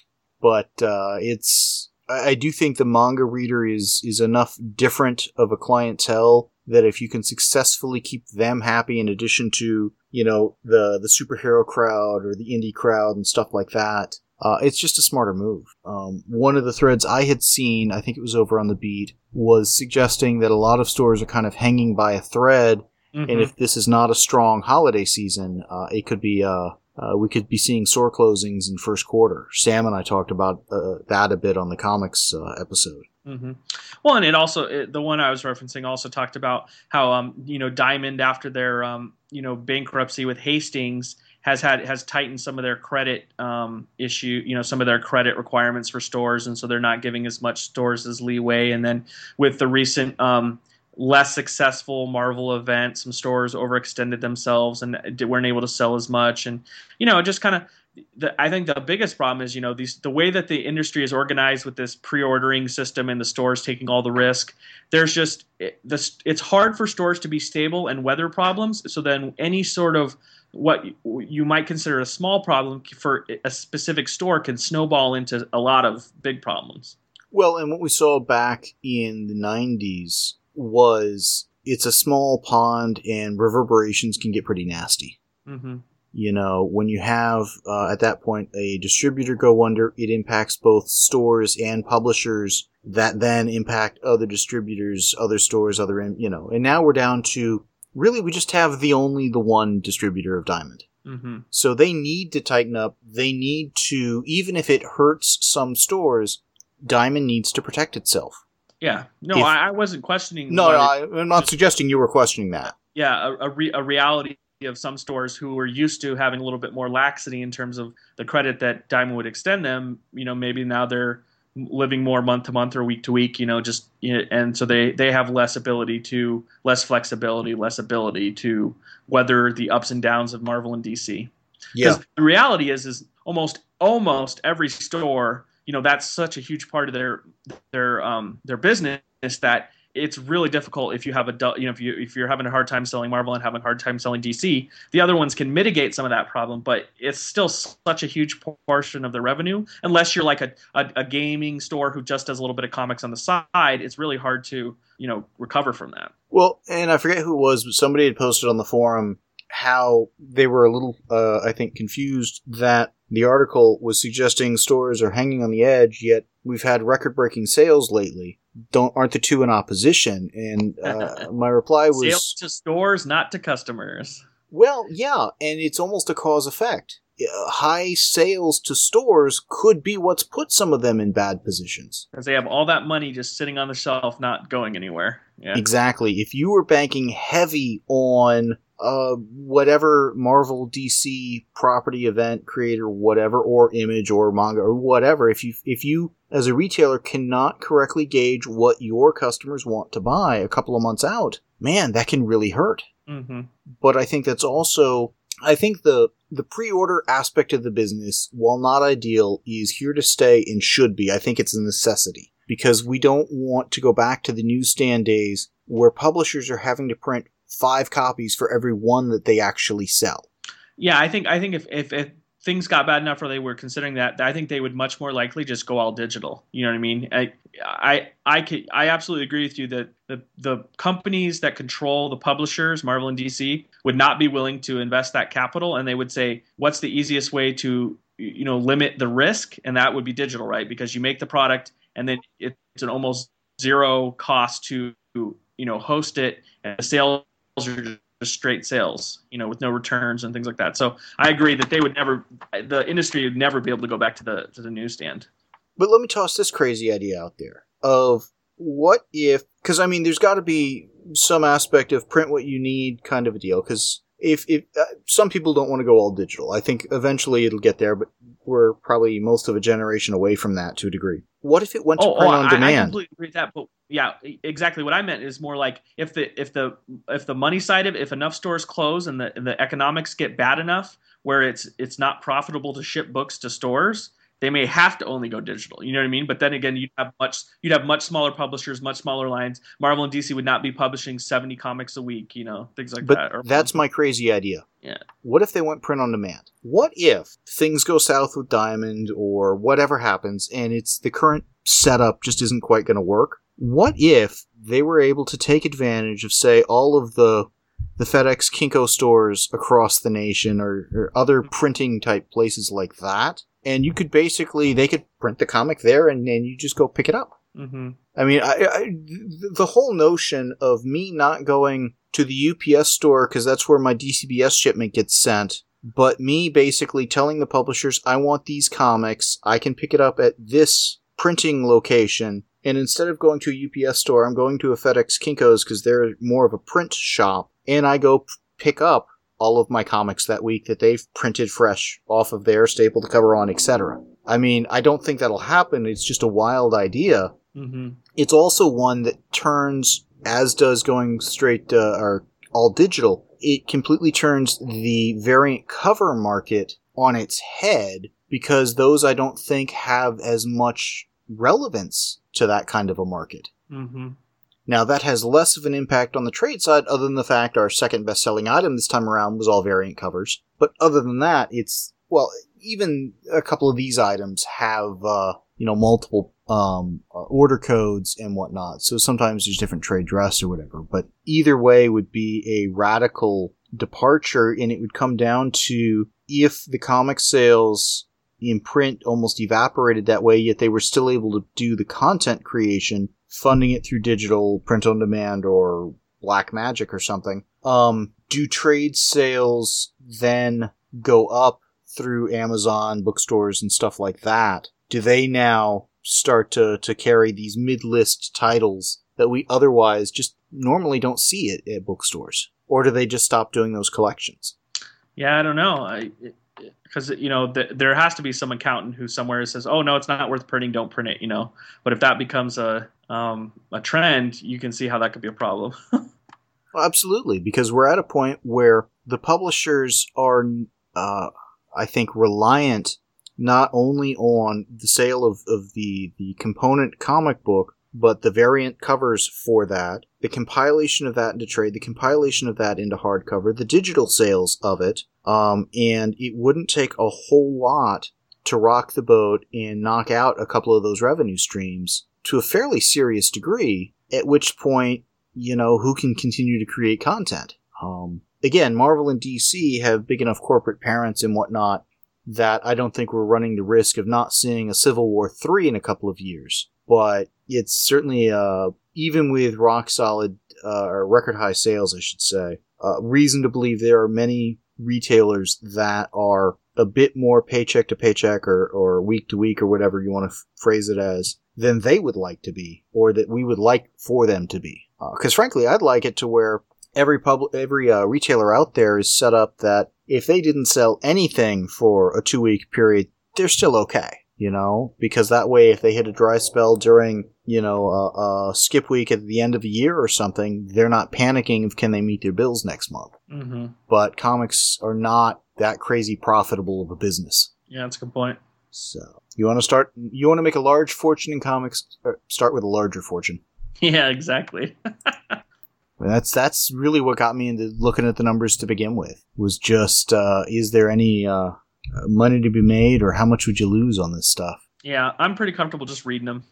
[SPEAKER 1] but uh, it's... I do think the manga reader is, is enough different of a clientele that if you can successfully keep them happy in addition to, you know, the, the superhero crowd or the indie crowd and stuff like that, uh, it's just a smarter move. Um, one of the threads I had seen, I think it was over on The Beat, was suggesting that a lot of stores are kind of hanging by a thread, mm-hmm. and if this is not a strong holiday season, uh, it could be uh, Uh, we could be seeing store closings in first quarter. Sam and I talked about uh, that a bit on the comics uh, episode.
[SPEAKER 2] Mm-hmm. Well, and it also it, the one I was referencing also talked about how um you know Diamond, after their um you know bankruptcy with Hastings, has had has tightened some of their credit um issue you know some of their credit requirements for stores, and so they're not giving as much stores as leeway. And then with the recent um less successful Marvel event, some stores overextended themselves and weren't able to sell as much. And, you know, just kind of, the, I think the biggest problem is, you know, these, the way that the industry is organized with this pre-ordering system and the stores taking all the risk, there's just, it, this, it's hard for stores to be stable and weather problems. So then any sort of what you might consider a small problem for a specific store can snowball into a lot of big problems.
[SPEAKER 1] Well, and what we saw back in the nineties was it's a small pond and reverberations can get pretty nasty.
[SPEAKER 2] Mm-hmm.
[SPEAKER 1] You know, when you have, uh, at that point, a distributor go under, it impacts both stores and publishers that then impact other distributors, other stores, other, you know. And now we're down to, really, we just have the only the one distributor of Diamond.
[SPEAKER 2] Mm-hmm.
[SPEAKER 1] So they need to tighten up. They need to, even if it hurts some stores, Diamond needs to protect itself.
[SPEAKER 2] Yeah. No,
[SPEAKER 1] If,
[SPEAKER 2] I, I wasn't questioning.
[SPEAKER 1] No, no
[SPEAKER 2] it,
[SPEAKER 1] I, I'm not suggesting you were questioning that.
[SPEAKER 2] Yeah, a, a, re, a reality of some stores who were used to having a little bit more laxity in terms of the credit that Diamond would extend them. You know, maybe now they're living more month to month or week to week, you know, just, you know, and so they, they have less ability to, less flexibility, less ability to weather the ups and downs of Marvel and D C.
[SPEAKER 1] Yeah.
[SPEAKER 2] The reality is, is almost, almost every store, you know, that's such a huge part of their, their, um, their business that it's really difficult if you have a, you know, if you, if you're having a hard time selling Marvel and having a hard time selling D C, the other ones can mitigate some of that problem, but it's still such a huge portion of the revenue. Unless you're like a, a, a gaming store who just does a little bit of comics on the side, it's really hard to, you know, recover from that.
[SPEAKER 1] Well, and I forget who it was, but somebody had posted on the forum how they were a little, uh, I think, confused that the article was suggesting stores are hanging on the edge, yet we've had record-breaking sales lately. Don't aren't the two in opposition? And uh, my reply was,
[SPEAKER 2] sales to stores, not to customers.
[SPEAKER 1] Well, yeah, and it's almost a cause effect. Uh, high sales to stores could be what's put some of them in bad positions.
[SPEAKER 2] Because they have all that money just sitting on the shelf, not going anywhere. Yeah.
[SPEAKER 1] Exactly. If you were banking heavy on uh, whatever Marvel, D C property, event, creator, whatever, or image, or manga, or whatever, if you if you as a retailer cannot correctly gauge what your customers want to buy a couple of months out, man, that can really hurt.
[SPEAKER 2] Mm-hmm.
[SPEAKER 1] But I think that's also, I think the the pre-order aspect of the business, while not ideal, is here to stay and should be. I think it's a necessity because we don't want to go back to the newsstand days where publishers are having to print five copies for every one that they actually sell.
[SPEAKER 2] Yeah, I think I think if if, if things got bad enough where they were considering that, I think they would much more likely just go all digital. You know what I mean? I I I, could, I absolutely agree with you that the, the companies that control the publishers, Marvel and D C, would not be willing to invest that capital, and they would say, what's the easiest way to, you know, limit the risk? And that would be digital, right? Because you make the product and then it's an almost zero cost to, you know, host it, and the sales are just straight sales, you know, with no returns and things like that. So I agree that they would never, the industry would never be able to go back to the to the newsstand.
[SPEAKER 1] But let me toss this crazy idea out there of what if, because I mean, there's got to be some aspect of print what you need kind of a deal. Because if, if uh, some people don't want to go all digital, I think eventually it'll get there, but we're probably most of a generation away from that to a degree. What if it went to
[SPEAKER 2] oh,
[SPEAKER 1] print
[SPEAKER 2] oh,
[SPEAKER 1] on
[SPEAKER 2] I,
[SPEAKER 1] demand?
[SPEAKER 2] I completely agree with that, but yeah, exactly. What I meant is more like if the if the if the money side of it, if enough stores close and the and the economics get bad enough where it's it's not profitable to ship books to stores, they may have to only go digital. You know what I mean? But then again, you'd have much you'd have much smaller publishers, much smaller lines. Marvel and D C would not be publishing seventy comics a week, you know, things like
[SPEAKER 1] but
[SPEAKER 2] that. Or,
[SPEAKER 1] that's my crazy idea.
[SPEAKER 2] Yeah.
[SPEAKER 1] What if they went print on demand? What if things go south with Diamond or whatever happens and it's the current setup just isn't quite going to work? What if they were able to take advantage of, say, all of the the FedEx Kinko stores across the nation or, or other printing type places like that, and you could basically, they could print the comic there and then you just go pick it up.
[SPEAKER 2] Mm-hmm.
[SPEAKER 1] I mean, I, I, the whole notion of me not going to the U P S store because that's where my D C B S shipment gets sent, but me basically telling the publishers, I want these comics, I can pick it up at this printing location, and instead of going to a U P S store, I'm going to a FedEx Kinko's because they're more of a print shop, and I go p- pick up all of my comics that week that they've printed fresh off of there, stapled the cover on, et cetera. I mean, I don't think that'll happen. It's just a wild idea.
[SPEAKER 2] Mm-hmm.
[SPEAKER 1] It's also one that turns, as does going straight uh, or all digital, it completely turns the variant cover market on its head, because those I don't think have as much relevance to that kind of a market.
[SPEAKER 2] Mm-hmm.
[SPEAKER 1] Now, that has less of an impact on the trade side, other than the fact our second best-selling item this time around was all variant covers. But other than that, it's, well, even a couple of these items have, uh, you know, multiple um, uh, order codes and whatnot. So sometimes there's different trade dress or whatever. But either way would be a radical departure, and it would come down to if the comic sales in print almost evaporated that way, yet they were still able to do the content creation, funding it through digital, print on demand, or black magic or something. Um, do trade sales then go up through Amazon, bookstores, and stuff like that? Do they now start to, to carry these mid-list titles that we otherwise just normally don't see it at bookstores? Or do they just stop doing those collections?
[SPEAKER 2] Yeah, I don't know. I, because, you know, th- there has to be some accountant who somewhere says, oh, no, it's not worth printing, don't print it, you know. But if that becomes a um, a trend, you can see how that could be a problem.
[SPEAKER 1] Well, absolutely, because we're at a point where the publishers are, uh, I think, reliant not only on the sale of, of the, the component comic book, but the variant covers for that, the compilation of that into trade, the compilation of that into hardcover, the digital sales of it, um, and it wouldn't take a whole lot to rock the boat and knock out a couple of those revenue streams to a fairly serious degree, at which point, you know, who can continue to create content? Um, again, Marvel and D C have big enough corporate parents and whatnot that I don't think we're running the risk of not seeing a Civil War three in a couple of years. But it's certainly, uh, even with rock solid, uh, or record high sales, I should say, uh, reason to believe there are many retailers that are a bit more paycheck to paycheck or, or week to week or whatever you want to f- phrase it as than they would like to be, or that we would like for them to be. Because uh, frankly, I'd like it to where every pub- every uh, retailer out there is set up that if they didn't sell anything for a two-week period, they're still okay. You know, because that way, if they hit a dry spell during, you know, a, a skip week at the end of the year or something, they're not panicking of can they meet their bills next month.
[SPEAKER 2] Mm-hmm.
[SPEAKER 1] But comics are not that crazy profitable of a business.
[SPEAKER 2] Yeah, that's a good point.
[SPEAKER 1] So you want to start, you want to make a large fortune in comics, start with a larger fortune.
[SPEAKER 2] Yeah, exactly.
[SPEAKER 1] That's that's really what got me into looking at the numbers to begin with. Was just, uh, is there any uh, money to be made, or how much would you lose on this stuff?
[SPEAKER 2] Yeah, I'm pretty comfortable just reading them.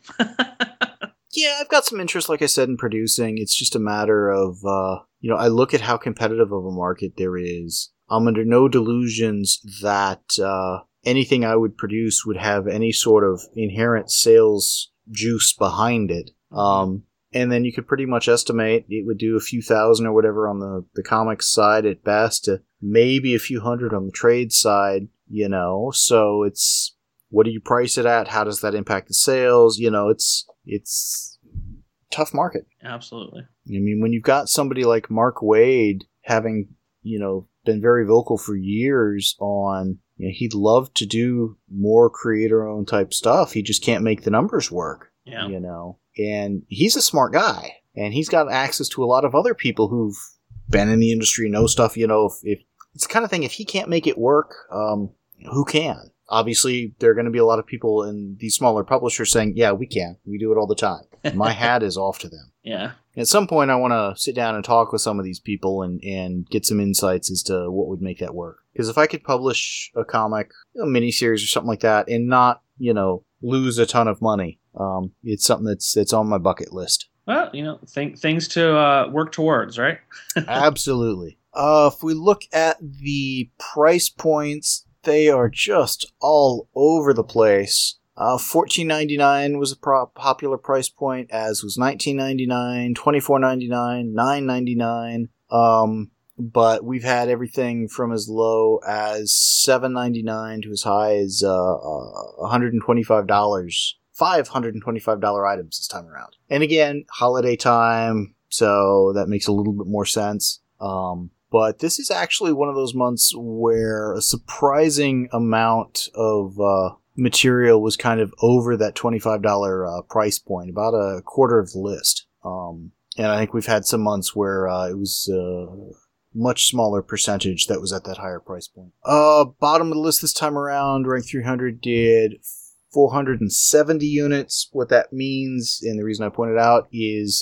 [SPEAKER 1] Yeah, I've got some interest, like I said, in producing. It's just a matter of, uh, you know, I look at how competitive of a market there is. I'm under no delusions that uh, anything I would produce would have any sort of inherent sales juice behind it. Um, and then you could pretty much estimate it would do a few thousand or whatever on the, the comics side at best, to maybe a few hundred on the trade side, you know. So it's, what do you price it at? How does that impact the sales? You know, it's it's tough market.
[SPEAKER 2] Absolutely.
[SPEAKER 1] I mean, when you've got somebody like Mark Waid having, you know, been very vocal for years on, you know, he'd love to do more creator-owned type stuff. He just can't make the numbers work.
[SPEAKER 2] Yeah.
[SPEAKER 1] You know, and he's a smart guy, and he's got access to a lot of other people who've been in the industry, know stuff. You know, if, if it's the kind of thing, if he can't make it work, um, who can? Obviously, there are going to be a lot of people in these smaller publishers saying, yeah, we can. We do it all the time. My hat is off to them.
[SPEAKER 2] Yeah.
[SPEAKER 1] At some point, I want to sit down and talk with some of these people and, and get some insights as to what would make that work. Because if I could publish a comic, a miniseries or something like that, and not, you know, lose a ton of money, um, it's something that's that's on my bucket list.
[SPEAKER 2] Well, you know, th- things to uh, work towards, right?
[SPEAKER 1] Absolutely. Uh, if we look at the price points, they are just all over the place. Uh, fourteen ninety-nine was a pro- popular price point, as was nineteen ninety-nine, twenty-four ninety-nine, nine ninety-nine. Um, but we've had everything from as low as seven ninety-nine to as high as uh, uh, one hundred twenty-five dollars. five hundred twenty-five dollars items this time around. And again, holiday time, so that makes a little bit more sense. Um, but this is actually one of those months where a surprising amount of uh, material was kind of over that twenty-five dollars uh, price point, about a quarter of the list. Um, and I think we've had some months where uh, it was a much smaller percentage that was at that higher price point. Uh, bottom of the list this time around, Rank three hundred did four hundred seventy units. What that means, and the reason I pointed out, is uh,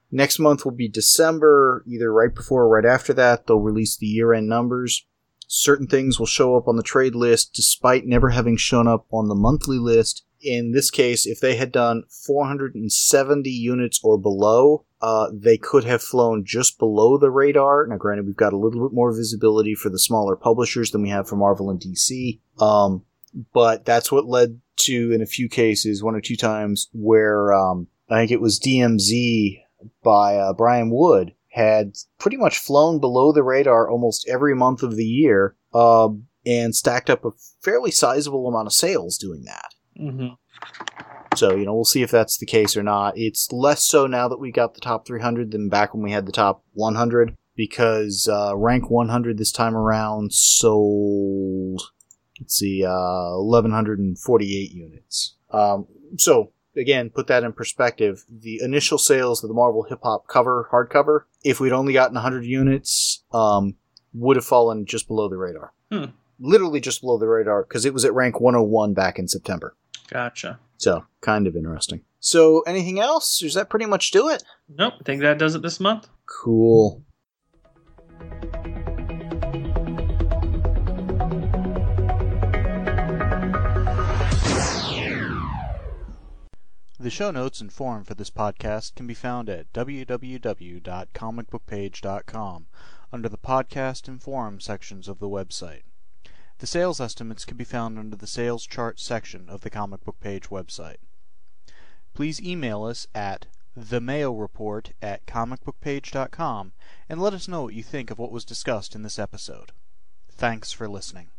[SPEAKER 1] Next month will be December, either right before or right after that. They'll release the year-end numbers. Certain things will show up on the trade list despite never having shown up on the monthly list. In this case, if they had done four hundred seventy units or below, uh, they could have flown just below the radar. Now, granted, we've got a little bit more visibility for the smaller publishers than we have for Marvel and D C, um, but that's what led to, in a few cases, one or two times, where um, I think it was D M Z by uh, Brian Wood had pretty much flown below the radar almost every month of the year, uh, and stacked up a fairly sizable amount of sales doing that.
[SPEAKER 2] Mm-hmm.
[SPEAKER 1] So, you know, we'll see if that's the case or not. It's less so now that we got the top three hundred than back when we had the top one hundred, because uh, rank one hundred this time around sold, let's see, uh, eleven forty-eight units. Um, so, again, put that in perspective. The initial sales of the Marvel Hip Hop cover, hardcover, if we'd only gotten one hundred units, um, would have fallen just below the radar.
[SPEAKER 2] Hmm.
[SPEAKER 1] Literally just below the radar, because it was at rank one oh one back in September.
[SPEAKER 2] Gotcha.
[SPEAKER 1] So, kind of interesting. So, anything else? Does that pretty much do it?
[SPEAKER 2] Nope, I think that does it this month.
[SPEAKER 1] Cool. The show notes and forum for this podcast can be found at w w w dot comic book page dot com under the podcast and forum sections of the website. The sales estimates can be found under the sales chart section of the Comic Book Page website. Please email us at the mayo report at comic book page dot com and let us know what you think of what was discussed in this episode. Thanks for listening.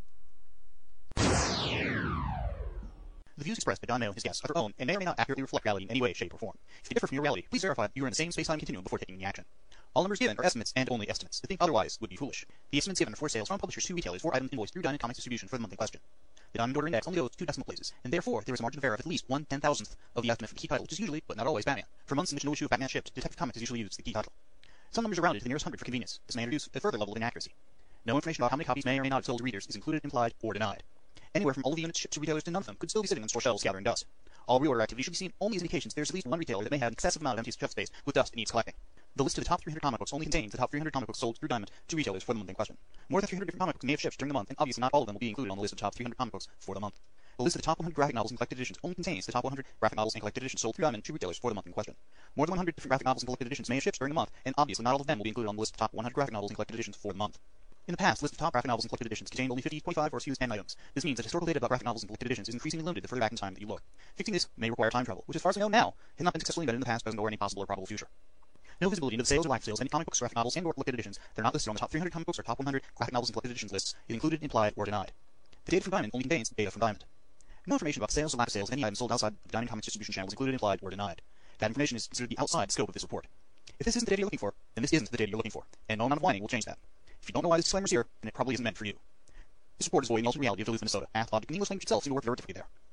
[SPEAKER 3] The views expressed by Don Mayo and his guests are their own and may or may not accurately reflect reality in any way, shape, or form. If you differ from your reality, please verify that you are in the same space-time continuum before taking any action. All numbers given are estimates and only estimates. To think otherwise would be foolish. The estimates given are for sales from publishers to retailers for items invoiced through Diamond Comics Distribution for the month in question. The Diamond Order Index only goes two decimal places, and therefore there is a margin of error of at least one ten-thousandth of the estimate for the key title, which is usually, but not always, Batman. For months in which no issue of Batman shipped, Detective Comics has usually used the key title. Some numbers are rounded to the nearest hundred for convenience. This may introduce a further level of inaccuracy. No information about how many copies may or may not have sold to readers is included, implied, or denied. Anywhere from all of the units shipped to retailers to none of them could still be sitting on store shelves gathering dust. All reorder activity should be seen only as indications there's at least one retailer that may have an excessive amount of empty shelf space with dust it needs collecting. The list of the top three hundred comic books only contains the top three hundred comic books sold through Diamond to retailers for the month in question. More than three hundred different comic books may have shipped during the month, and obviously not all of them will be included on the list of the top three hundred comic books for the month. The list of the top one hundred graphic novels and collected editions only contains the top one hundred graphic novels and collected editions sold through Diamond to retailers for the month in question. More than one hundred different graphic novels and collected editions may have shipped during the month, and obviously not all of them will be included on the list of the top one hundred graphic novels and collected editions for the month. In the past, the list of top graphic novels and collected editions contained only fifty, twenty-five, or S K Us ten items. This means that historical data about graphic novels and collected editions is increasingly limited the further back in time that you look. Fixing this may require time travel, which as far as I know now, has not been successfully invented in the past, present, or any possible or probable future. No visibility into the sales or lack of sales of any comic books, graphic novels, and or collected editions that are not listed on the top three hundred comic books or top one hundred graphic novels and collected editions lists is included, implied, or denied. The data from Diamond only contains data from Diamond. No information about the sales or lack of sales of any item sold outside the Diamond Comics distribution channel is included, implied, or denied. That information is considered to be outside the scope of this report. If this isn't the data you're looking for, then this isn't the data you're looking for, and no amount of whining will change that. If you don't know why this disclaimer is here, then it probably isn't meant for you. This report is void in the alternate reality of Duluth, Minnesota. Math, logic, and the English language itself seem to work very differently there.